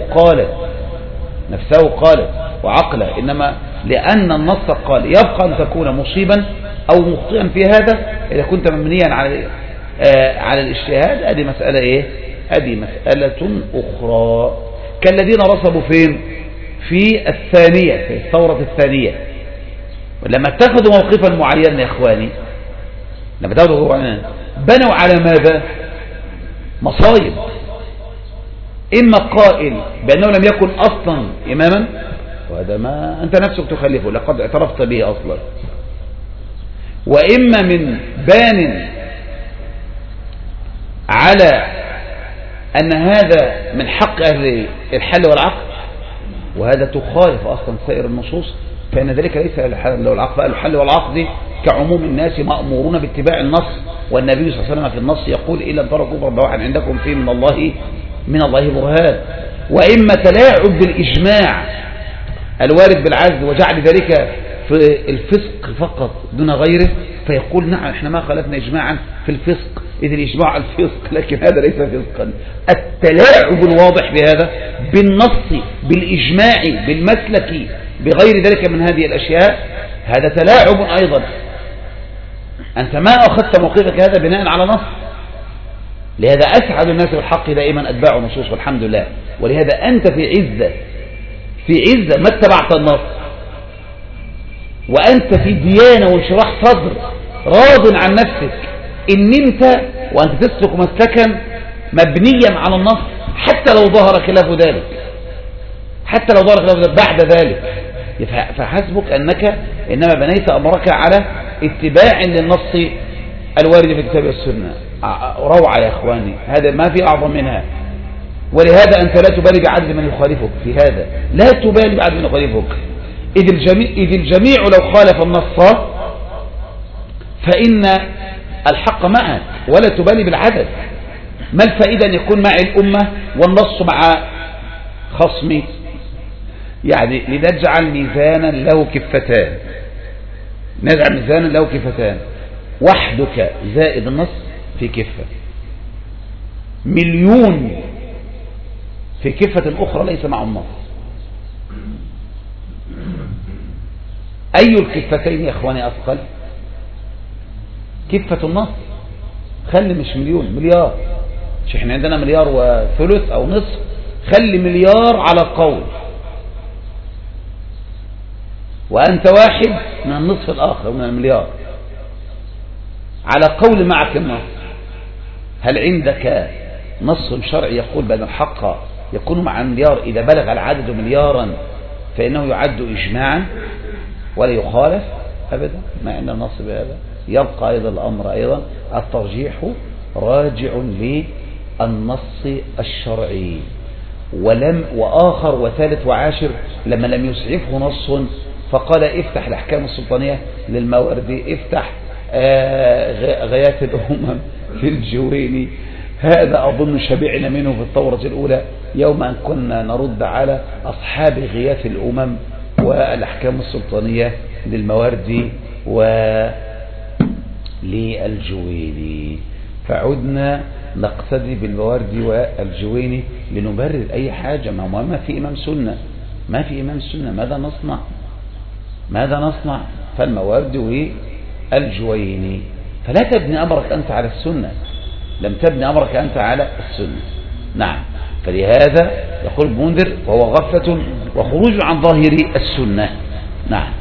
قالت وعقله، إنما لأن النص قال. يبقى أن تكون مصيبا أو مخطئا في هذا إذا كنت مبنيا على الاجتهاد، هذه مسألة إيه؟ هذه مسألة أخرى. كالذين رصبوا فين؟ في الثانية، في الثورة الثانية، ولما اتخذوا موقفا معينا يا إخواني، لما اتخذوا بنوا على ماذا؟ مصايب. إما قائل بأنه لم يكن أصلا إماما، وهذا ما أنت نفسك تخلفه لقد اعترفت به أصلا، وإما من بان على أن هذا من حق أهل الحل والعقل، وهذا تخالف أصلا سائر النصوص، فإن ذلك ليس الحل والعقل. الحل والعقل كعموم الناس مأمورون باتباع النص، والنبي صلى الله عليه وسلم في النص يقول إلا تركوا فربواحا عندكم فيه من الله برهان. وإما تلاعب بالإجماع الوارد بالعزل وجعل ذلك في الفسق فقط دون غيره فيقول نعم احنا ما خالفنا إجماعا في الفسق إذ الإجماع الفسق، لكن هذا ليس فسقا. التلاعب الواضح بهذا بالنص بالإجماع بالمسلك بغير ذلك من هذه الأشياء هذا تلاعب أيضا. أنت ما أخذت موقفك هذا بناء على نص، لهذا أسعد الناس بالحق دائما أتباع النصوص والحمد لله. ولهذا أنت في عزة ما اتبعت النص، وأنت في ديانة وانشراح صدر راض عن نفسك إن نمت وأنت تسلك مسلكا مبنيا على النص حتى لو ظهر خلاف ذلك، بعد ذلك فحسبك أنك إنما بنيت أمرك على اتباع للنص الوارد في الكتاب والسنة. روعة يا إخواني، هذا ما في أعظم منها. ولهذا أنت لا تبالي بعدل من يخالفك في هذا، لا تبالي بعدل من يخالفك، إذ الجميع لو خالف النص فإن الحق معك ولا تبالي بالعدد. ما الفائدة أن يكون معي الأمة والنص مع خصمي؟ يعني لنجعل ميزانا له كفتان، وحدك زائد النص في كفة، مليون في كفة أخرى ليس مع النص. أي الكفتين يا إخواني أثقل؟ كفة النص. خلي مش مليون، مليار، مش احنا عندنا مليار وثلث أو نصف، خلي مليار على القول، وأنت واحد من النصف الآخر من المليار على قول معك النص. هل عندك نص شرعي يقول بأن الحق يكون مع المليار إذا بلغ العدد مليارا فإنه يعد إجماعا ولا يخالف؟ أبدا، ما عندنا نص بهذا. يبقى أيضا الأمر أيضا الترجيح راجع للنص الشرعي. وآخر وثالث وعاشر لما لم يسعفه نص فقال افتح الأحكام السلطانية للماوردي، افتح غياث الأمم في الجويني. هذا أظن شبعنا منه في الثورة الأولى يوم أن كنا نرد على أصحاب غياث الأمم والأحكام السلطانية للمواردي وللجويني، فعدنا نقتدي بالمواردي والجويني لنبرر أي حاجة. ما في إمام سنة، ماذا نصنع؟ فالمواردي والجويني. فلا تبني أمرك أنت على السنة، لم تبني أمرك أنت على السنة. نعم، فلهذا يقول المنذر وهو غفلة وخروج عن ظاهر السنة. نعم،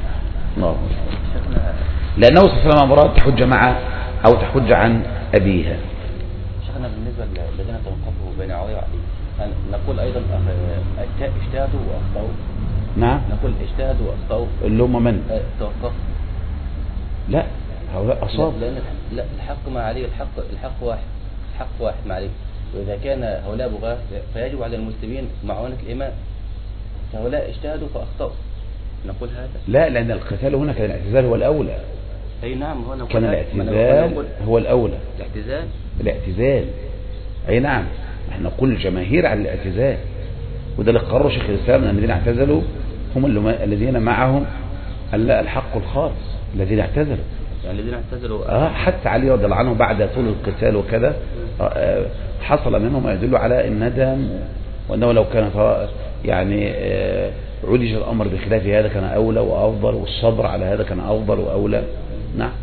لأنه صلى الله عليه وسلم مراد تحج معه أو تحج عن أبيها. شيخنا بالنسبة للذين توقفوا بين عوية وعلي نقول أيضا اجتهدوا وأخطأوا. نعم، نقول اجتهدوا وأخطأوا اللي هم من توقفوا. لا، هؤلاء أصاب. لا، الحق مع علي، الحق واحد مع علي. وإذا كان هؤلاء بغاة فيجب على المسلمين معونة الإمام، فهؤلاء اجتهدوا فأخطأوا. نقول هذا لا، لأن القتال هنا كان الاعتزال هو الأولى. أي نعم، هو كان الاعتزال هو الأولى. الاعتزال أي نعم، احنا نقول الجماهير على الاعتزال، وده اللي قرره شيخ الإسلام أن الذين اعتزلوا هم الذين معهم الحق الخالص الذين اعتزلوا. يعني الذين اعتزلوا حتى علي رضي الله عنه بعد طول القتال وكذا حصل منهم ما يدل على الندم، وأنه لو كان يعني عولج الأمر بخلاف هذا كان أولى وأفضل، والصبر على هذا كان أفضل وأولى. نعم.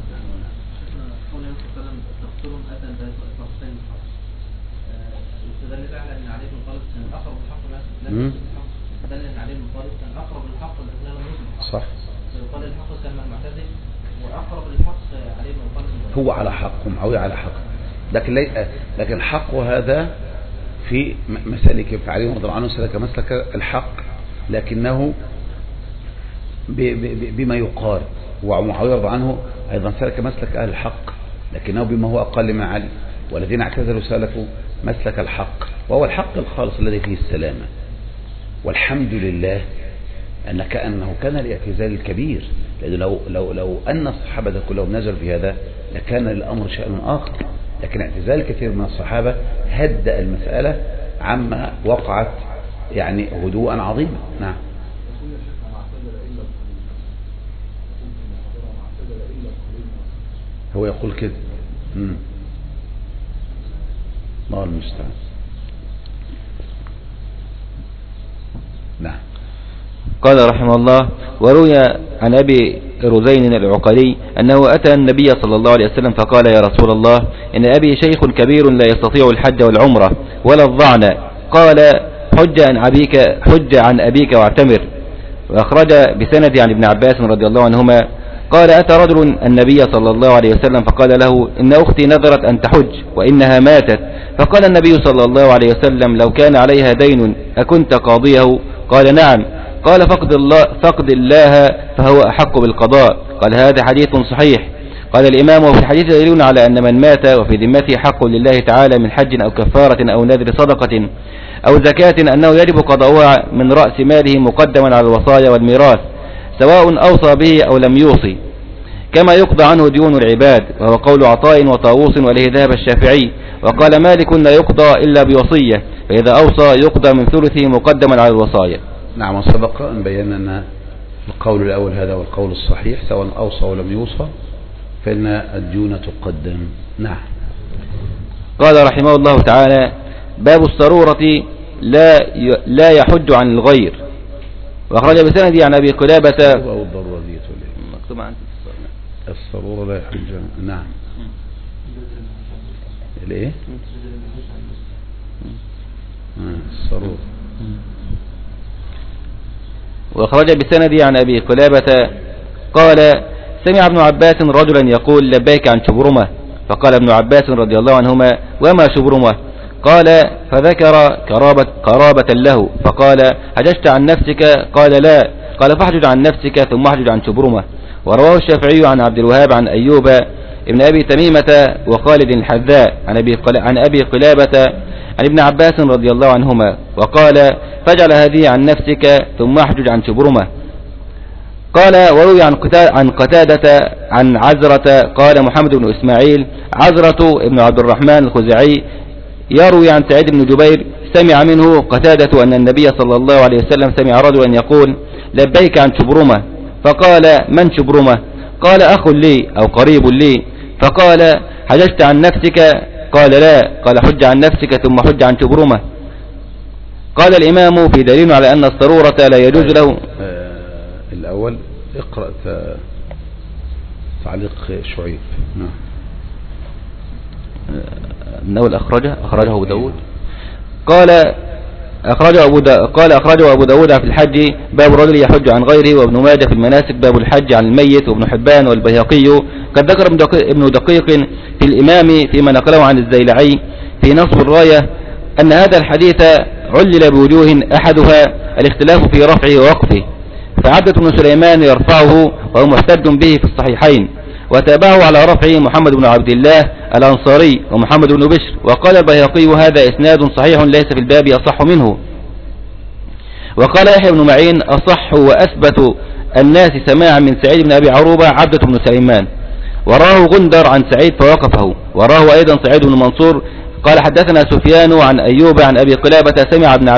صح. هو على حق ومعاوية على حق، لكن حق هذا في مسالك علي رضي الله عنه سلك مسلك الحق، لكنه بما يقارب، ومعاوية رضي الله عنه أيضا سلك مسلك أهل الحق لكنه بما هو أقل من علي، والذين اعتزلوا سلكوا مسلك الحق، وهو الحق الخالص الذي فيه السلامة. والحمد لله أنه كان الاعتزال الكبير، لأنه لو أن الصحابة كلهم نزلوا في هذا لكان الأمر شأن آخر، لكن اعتزال كثير من الصحابة هدأ المسألة عما وقعت يعني هدوءا عظيما. نعم. هو يقول كده. الله المستعان. نعم. قال رحمه الله: وروي عن أبي رزين العقلي أنه أتى النبي صلى الله عليه وسلم فقال: يا رسول الله، إن أبي شيخ كبير لا يستطيع الحج والعمرة ولا الظعن. قال: حج عن أبيك واعتمر. وأخرج بسند عن ابن عباس رضي الله عنهما قال: أتى رجل النبي صلى الله عليه وسلم فقال له: إن أختي نذرت أن تحج وإنها ماتت. فقال النبي صلى الله عليه وسلم: لو كان عليها دين أكنت قاضيه؟ قال: نعم. قال: فقد الله فهو أحق بالقضاء. قال: هذا حديث صحيح. قال الإمام: وفي الحديث دليل على أن من مات وفي ذمته حق لله تعالى من حج أو كفارة أو نذر صدقة أو زكاة أنه يجب قضاؤها من رأس ماله مقدما على الوصايا والميراث، سواء أوصى به أو لم يوصي، كما يقضى عنه ديون العباد، وهو قول عطاء وطاووس، وإليه ذهب الشافعي. وقال مالك: لا يقضى إلا بوصية، فإذا أوصى يقضى من ثلثه مقدما على الوصايا. نعم. وسبق أن بينا أن القول الأول هذا والقول الصحيح، سواء أوصى ولم يوصى فإن الديون تقدم. نعم. قال رحمه الله تعالى: باب السرورة لا يحج عن الغير. وأخرج بسند عن أبي قلابة أو الضرورة دي مكتوب عن السرورة لا يحج. نعم. ليه؟ السرورة. وأخرج بسند عن أبي قلابة قال: سمع ابن عباس رجلا يقول: لبيك عن شبرمة. فقال ابن عباس رضي الله عنهما: وما شبرمة؟ قال: فذكر قرابة له. فقال: حججت عن نفسك؟ قال: لا. قال: فاحجج عن نفسك ثم احجج عن شبرمة. ورواه الشافعي عن عبد الوهاب عن أيوب ابن أبي تميمة وخالد الحذاء عن أبي قلابة عن ابن عباس رضي الله عنهما، وقال: فاجعل هذه عن نفسك ثم احجج عن شبرمة. قال: وروي عن قتادة عن عزرة قال محمد بن إسماعيل: عزرة ابن عبد الرحمن الخزاعي يروي عن سعيد بن جبير سمع منه قتادة أن النبي صلى الله عليه وسلم سمع رجلا يقول: لبيك عن شبرمة. فقال: من شبرمة؟ قال: أخ لي أو قريب لي. فقال: حججت عن نفسك؟ قال: لا. قال: حج عن نفسك ثم حج عن شبرمة. قال الإمام: في دليل على أن السرورة لا يجوز له. الأول اقرأ تعليق شعيب. نعم. النول أخرجه أبو داود. قال: أخرجه أبو داود في الحج باب الرجل يحج عن غيره، وابن ماجه في المناسك باب الحج عن الميت، وابن حبان والبيهقي. قد ذكر ابن دقيق في الإمام فيما نقله عن الزيلعي في نصب الراية أن هذا الحديث علل بوجوه، أحدها الاختلاف في رفعه ووقفه، فعبدة بن سليمان يرفعه وهو محتج به في الصحيحين، وتابعه على رفعه محمد بن عبد الله الأنصاري ومحمد بن بشر. وقال البيهقي: هذا إسناد صحيح ليس في الباب أصح منه. وقال يحيى بن معين: أصح وأثبت الناس سماعا من سعيد بن أبي عروبة عبدة بن سليمان. وراه غندر عن سعيد فوقفه. وراه أيضا سعيد بن منصور قال: حدثنا سفيان عن أيوب عن أبي قلابة سمع ابن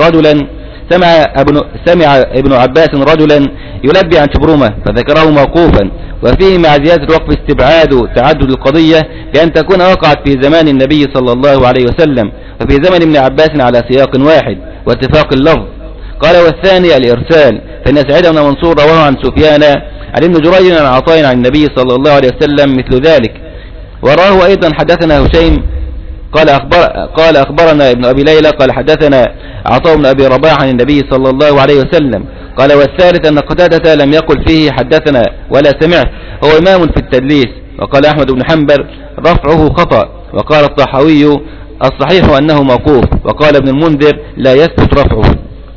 عباس رجلا يلبي عن شبرمة فذكره موقوفا، وفيه مع زيادة الوقف استبعاد تعدد القضية بأن تكون وقعت في زمان النبي صلى الله عليه وسلم وفي زمن ابن عباس على سياق واحد واتفاق اللفظ. قال: والثاني الإرسال، فإن سعيد بن منصور رواه عن سفيان عن ابن جريج عن عطاء عن النبي صلى الله عليه وسلم مثل ذلك. وراه أيضا حدثنا هشيم قال أخبرنا ابن أبي ليلى قال حدثنا عطاء بن أبي رباح عن النبي صلى الله عليه وسلم. قال: والثالث أن قتادة لم يقل فيه حدثنا ولا سمعت، هو إمام في التدليس. وقال أحمد بن حنبل: رفعه خطأ. وقال الطحاوي: الصحيح أنه موقوف. وقال ابن المنذر: لا يثبت رفعه.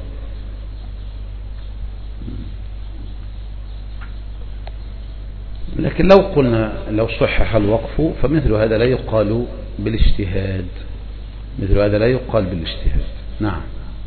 لكن لو صحح الوقف فمثل هذا لا يقال بالاجتهاد. نعم.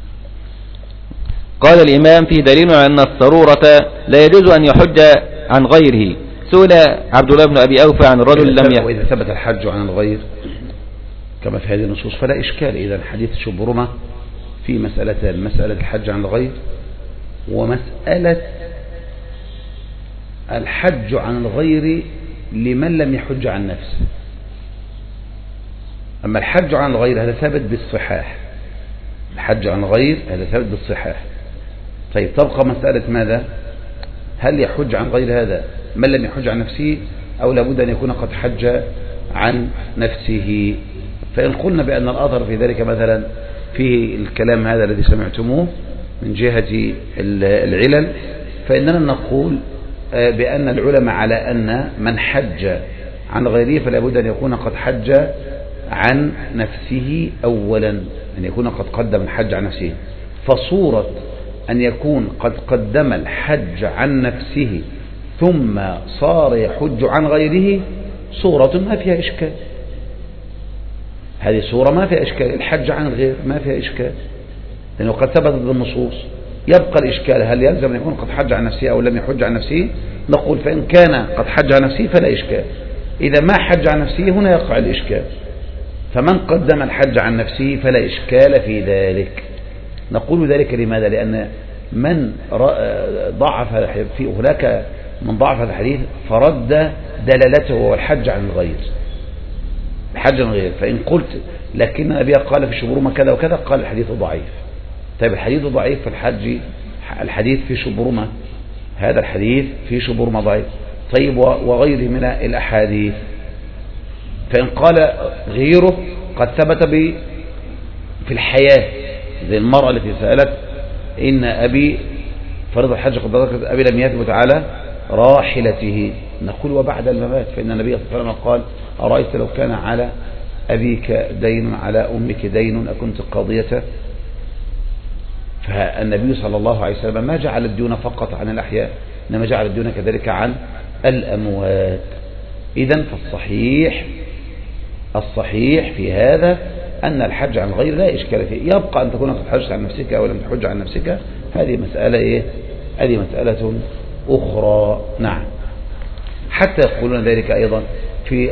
قال الإمام: في دليل على أن السرورة لا يجوز أن يحج عن غيره. سئل عبد الله بن أبي أوفى عن الرجل وإذا ثبت الحج عن الغير كما في هذه النصوص فلا إشكال. إذا حديث شبرمة في مسألتان: مسألة الحج عن الغير ومسألة الحج عن الغير لمن لم يحج عن نفسه. أما الحج عن الغير هذا ثابت بالصحاح، الحج عن الغير هذا ثابت بالصحاح. طيب تبقى مسألة ماذا؟ هل يحج عن غير هذا من لم يحج عن نفسه أو لابد أن يكون قد حج عن نفسه؟ فإن قلنا بأن الأثر في ذلك مثلا فيه الكلام هذا الذي سمعتموه من جهة العلل، فإننا نقول بأن العلماء على أن من حج عن غيره فلا بد أن يكون قد حج عن نفسه أولا، أن يكون قد قدم الحج عن نفسه. فصورة أن يكون قد قدم الحج عن نفسه ثم صار يحج عن غيره صورة ما فيها إشكال، هذه صورة ما فيها إشكال. الحج عن الغير ما فيها إشكال لأنه قد ثبتت بالنصوص. يبقى الإشكال هل يلزم أن يكون قد حج عن نفسه أو لم يحج عن نفسه؟ نقول فإن كان قد حج عن نفسه فلا إشكال، إذا ما حج عن نفسه هنا يقع الإشكال. فمن قدم الحج عن نفسه فلا إشكال في ذلك. نقول ذلك لماذا؟ لأن من ضعف في هناك من ضعف الحديث فرد دلالته والحج عن الغير، الحج عن الغير. فإن قلت لكن النبي قال في شبرمة كذا وكذا، قال الحديث ضعيف. طيب الحديث ضعيف في الحج، الحديث في شبرمة، هذا الحديث في شبرمة ضعيف. طيب وغيره من الأحاديث. فإن قال غيره قد ثبت في الحياة، زي المرأة التي سألت إن أبي فرض الحج قد ذكرت أبي لم يثبت على راحلته. نقول وبعد الممات، فإن النبي صلى الله عليه وسلم قال أرأيت لو كان على أبيك دين على أمك دين أكنت قاضيته؟ فالنبي صلى الله عليه وسلم ما جعل الدين فقط عن الأحياء، إنما جعل الدين كذلك عن الأموات. إذن الصحيح في هذا أن الحج عن الغير لا إشكال فيه. يبقى أن تكون قد حجت عن نفسك أو لم تحج عن نفسك، هذه مسألة إيه؟ هذه مسألة أخرى. نعم. حتى يقولون ذلك أيضا في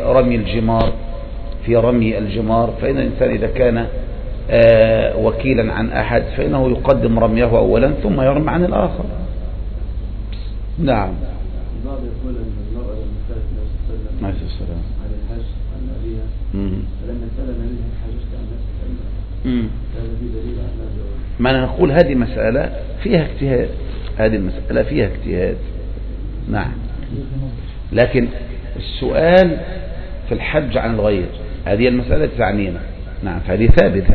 رمي الجمار، فإن الإنسان إذا كان وكيلا عن أحد فإنه يقدم رميه أولا ثم يرمي عن الآخر. نعم. البعض يقول أن المرأة لما سألت النبي صلى الله عليه وسلم عن الحج عن أبيها فلما سأل النبي حججت عن نفسك هذا في دليل على هذا؟ ما أنا نقول هذه مسألة فيها اجتهاد، هذه المسألة فيها اجتهاد. نعم. لكن السؤال في الحج عن الغير هذه المسألة تعنينا. نعم. فهذه ثابتة.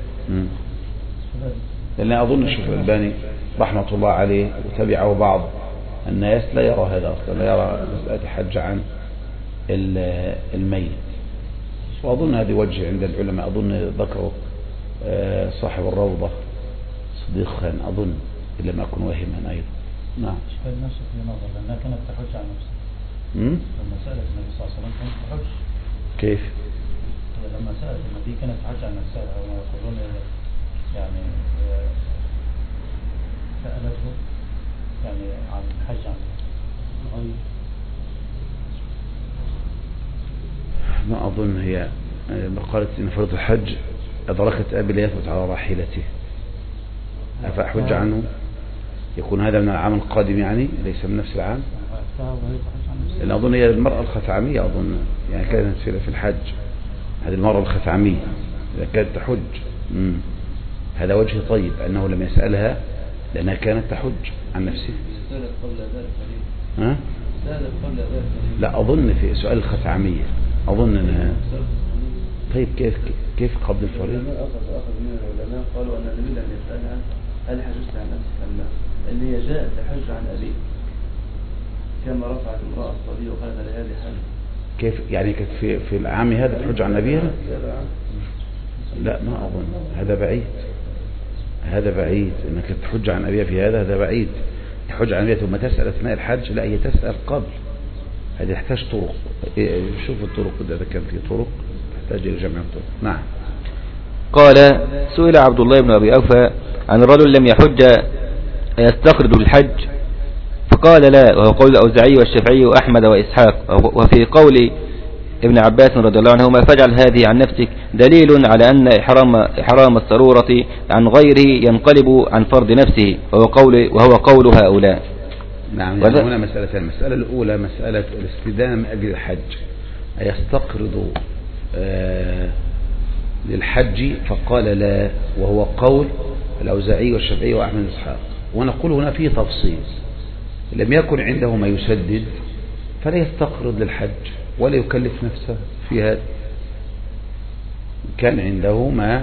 لأن أظن الشيخ الألباني رحمة الله عليه وتبعه بعض الناس لا يرى هذا أصلا، لا يرى مسألة الحج عن الميت. وأظن هذه وجه عند العلماء، أظن ذكره صاحب الروضة صديق خان، أظن إلا ما أكون واهما أيضا. نعم. اشكال نفسه في نظر لأنها كانت تحج عن نفسها. لما سألت النبي صلى الله عليه وسلم كانت تحج. كيف؟ لما سألت النبي كانت تحج عن نفسها، وما يقولون يعني سألته يعني عن الحج عن الغير. ما أظن هي قالت إن فرض الحج أدركت أبي لا يثبت على راحلته أفأحج عنه؟ يكون هذا من العام القادم يعني ليس من نفس العام. لأن أظن هي المرأة الخثعمية، أظن يعني كانت في الحج، هذه المرأة الخثعمية إذا كانت تحج. هذا وجه طيب أنه لم يسألها لأنها كانت تحج عن نفسها. ها؟ لا أظن في سؤال الخثعمية أظن أنها. طيب كيف قبل الفريضة؟ أخذ من العلماء قالوا أن النبي لم يسألها هل حججت عن نفسك أم لا، لأن هي جاءت تحج عن أبيه كما رفعت امرأة الصبي وقالت لهذه حج. كيف يعني كانت في العام هذا تحج عن أبيها؟ لا ما أظن، هذا بعيد أنك تحج عن أبيها في هذا بعيد. تحج عن أبيها ثم تسأل أثناء الحج، لا هي تسأل قبل. هذه تحتاج طرق، شوف الطرق إذا كان في طرق تحتاج إلى جمع الطرق. نعم. قال سئل عبد الله بن أبي أوفى عن رجل لم يحج يستخرج الحج، فقال لا، وهو قول الأوزاعي والشافعي وأحمد وإسحاق. وفي قول ابن عباس رضي الله عنهما فاجعل هذه عن نفسك دليل على أن إحرام السرورة عن غيره ينقلب عن فرض نفسه، وهو قول هؤلاء. نعم. يعني هنا مسألتين. المسألة الأولى مسألة الاستدامة من أجل الحج، أيستقرض للحج؟ فقال لا، وهو قول الأوزاعي والشافعي وأحمد وإسحاق. ونقول هنا فيه تفصيل، لم يكن عنده ما يسدد فلا يستقرض للحج ولا يكلف نفسه في هذا. كان عنده ما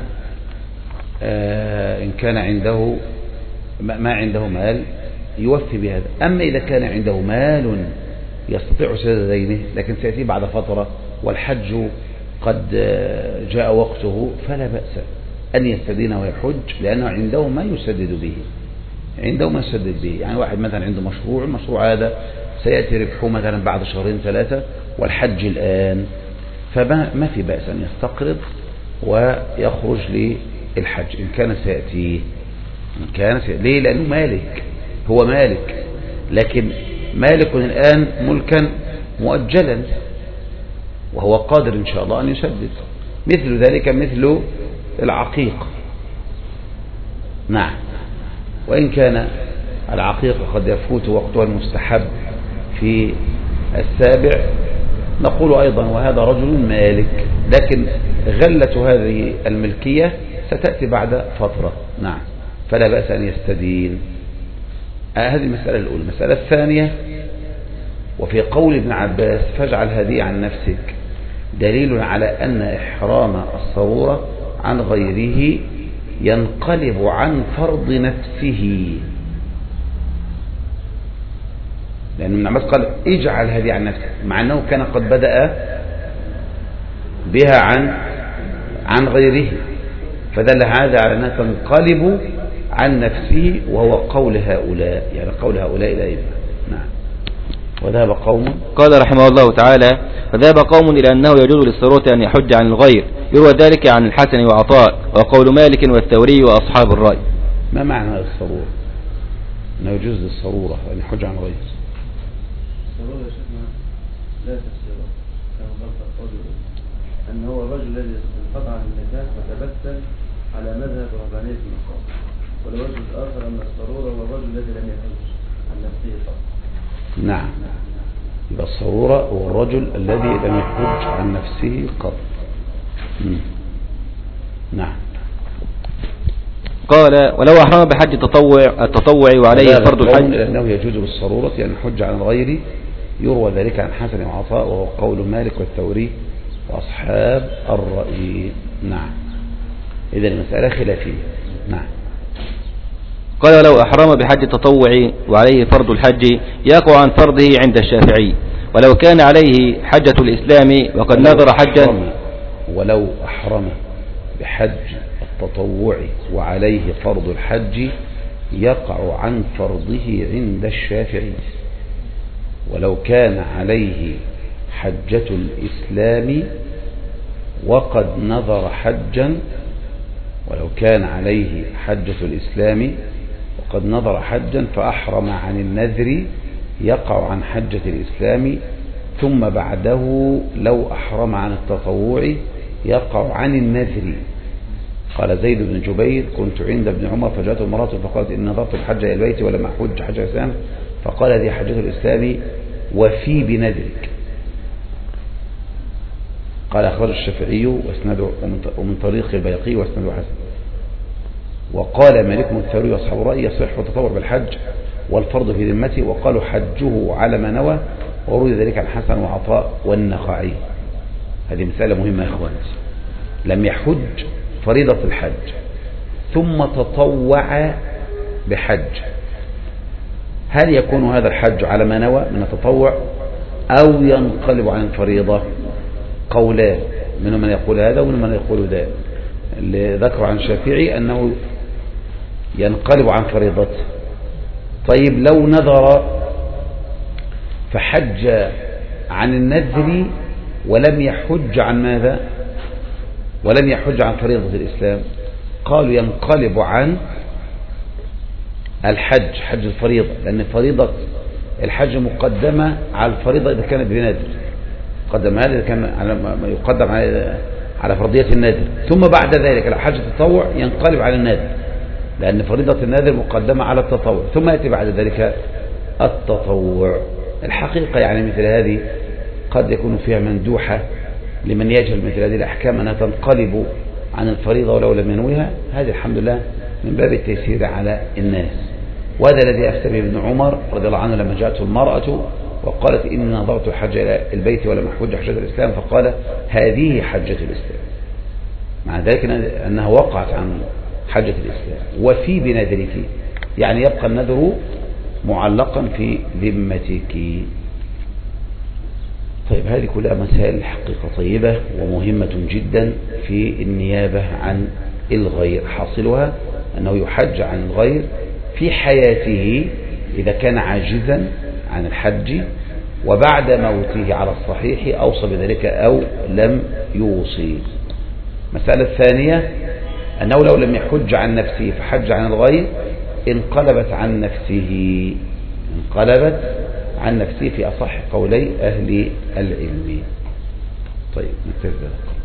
إن كان عنده ما عنده مال يوفي بهذا. أما إذا كان عنده مال يستطيع سداد دينه لكن سيأتي بعد فترة والحج قد جاء وقته، فلا بأس أن يستدين ويحج، لأنه عنده ما يسدد به، عنده ما يسدد به. يعني واحد مثلا عنده مشروع، المشروع هذا سيأتي ربحه مثلا بعد شهرين ثلاثة والحج الآن، فما في بأس أن يستقرض ويخرج للحج إن كان سيأتيه. ليه؟ لأنه مالك، هو مالك، لكن مالك الآن ملكا مؤجلا وهو قادر إن شاء الله أن يسدد. مثل ذلك مثل العقيق. نعم. وإن كان العقيق قد يفوت وقتها المستحب في 7، نقول أيضا وهذا رجل مالك، لكن غلة هذه الملكية ستأتي بعد فترة. نعم. فلا بأس أن يستدين. هذه المسألة الأولى. المسألة الثانية، وفي قول ابن عباس فاجعل هذه عن نفسك، دليل على أن إحرام الصرورة عن غيره ينقلب عن فرض نفسه، لأن ابن عباس قال اجعل هذه عن نفسك، مع أنه كان قد بدأ بها عن غيره، فدل هذا على أنها تنقلب عن نفسه، وهو قول هؤلاء، يعني قول هؤلاء الأئمة. نعم. وذهب قوم، قال رحمه الله تعالى: وذهب قوم إلى أنه يجوز للصرورة أن يحج عن الغير، يروى ذلك عن الحسن وعطاء، وقول مالك والثوري وأصحاب الرأي. ما معنى الصرورة؟ أنه يجوز للصرورة أن يحج عن غير. الصرورة يا شيخنا لا تفسيره كما ضبط القول، أن هو الرجل الذي انقطع عن النكاح وتبتل على مذهب رهبانية النقاط. والوجه الآخر أن الصرورة هو الرجل الذي لم يحج عن نفسه فقط. نعم. يبقى الصرورة هو الرجل الذي لم يحج عن نفسه قط. نعم. قال: ولو أحرم بحج التطوع وعليه فرض الحج، لأنه يجوز بالصرورة يعني حج عن الغير، يروى ذلك عن حسن وعطاء، وهو قول مالك والثوري وأصحاب الرأي. نعم. إذا المسألة خلافية. نعم. قال: ولو أحرم بحج التطوع وعليه فرض الحج يقع عن فرضه عند الشافعي، ولو كان عليه حجة الإسلام وقد نذر حجا. ولو أحرم بحج التطوع وعليه فرض الحج يقع عن فرضه عند الشافعي. ولو كان عليه حجة الإسلام وقد نذر حجا، ولو كان عليه حجة الإسلام وقد نذر حجا فأحرم عن النذر يقع عن حجة الإسلام، ثم بعده لو أحرم عن التطوع يقع عن النذر. قال زيد بن جبير: كنت عند ابن عمر فجاءته امرأة فقالت إن نذرت الحج إلى البيت ولم أحج حج الإسلام، فقال: هذه حجة الإسلام وفي بنذرك. قال: أخرج الشافعي واسنده ومن طريق البيقي واسنده حسن. وقال مالك والثوري وأصحاب الرأي: يصح التطوع بالحج والفرض في ذمته، وقالوا حجه على ما نوى، وروي ذلك عن حسن وعطاء والنخعي. هذه مسألة مهمة يا إخوان. لم يحج فريضة الحج ثم تطوع بحج، هل يكون هذا الحج على ما نوى من التطوع أو ينقلب عن الفريضة؟ قولان، منهم من يقول هذا ومنهم من يقول ذا. اللي ذكروا عن الشافعي أنه ينقلب عن فريضته. طيب لو نذر فحج عن النذر ولم يحج عن ماذا؟ ولم يحج عن فريضة الإسلام، قالوا ينقلب عن الحج، حج الفريضة، لأن فريضة الحج مقدمة على الفريضة إذا كانت بنذر، قدم هذا إذا كان ما يقدم على فرضية النذر، ثم بعد ذلك لو حج التطوع ينقلب على النذر، لأن فريضة النذر مقدمة على التطوع، ثم يأتي بعد ذلك التطوع. الحقيقة يعني مثل هذه قد يكون فيها مندوحة لمن يجهل مثل هذه الأحكام أنها تنقلب عن الفريضة ولو لم ينويها. هذه الحمد لله من باب التيسير على الناس. وهذا الذي أفتى به ابن عمر رضي الله عنه لما جاءته المرأة وقالت إني نظرت الحج إلى البيت ولم أحج حجة الإسلام، فقال هذه حجة الإسلام، مع ذلك أنها وقعت عن حجة الإسلام. وفي بنذرك يعني يبقى النذر معلقا في ذمتك. طيب هذه كلها مسائل حقيقة طيبة ومهمة جدا في النيابة عن الغير. حاصلها أنه يحج عن الغير في حياته إذا كان عاجزا عن الحج، وبعد موته على الصحيح أوصى بذلك أو لم يوصي. مسألة الثانية أنه لو لم يحج عن نفسه فحج عن الغير انقلبت عن نفسه في أصح قولي أهل العلم. طيب نكتفي بهذا.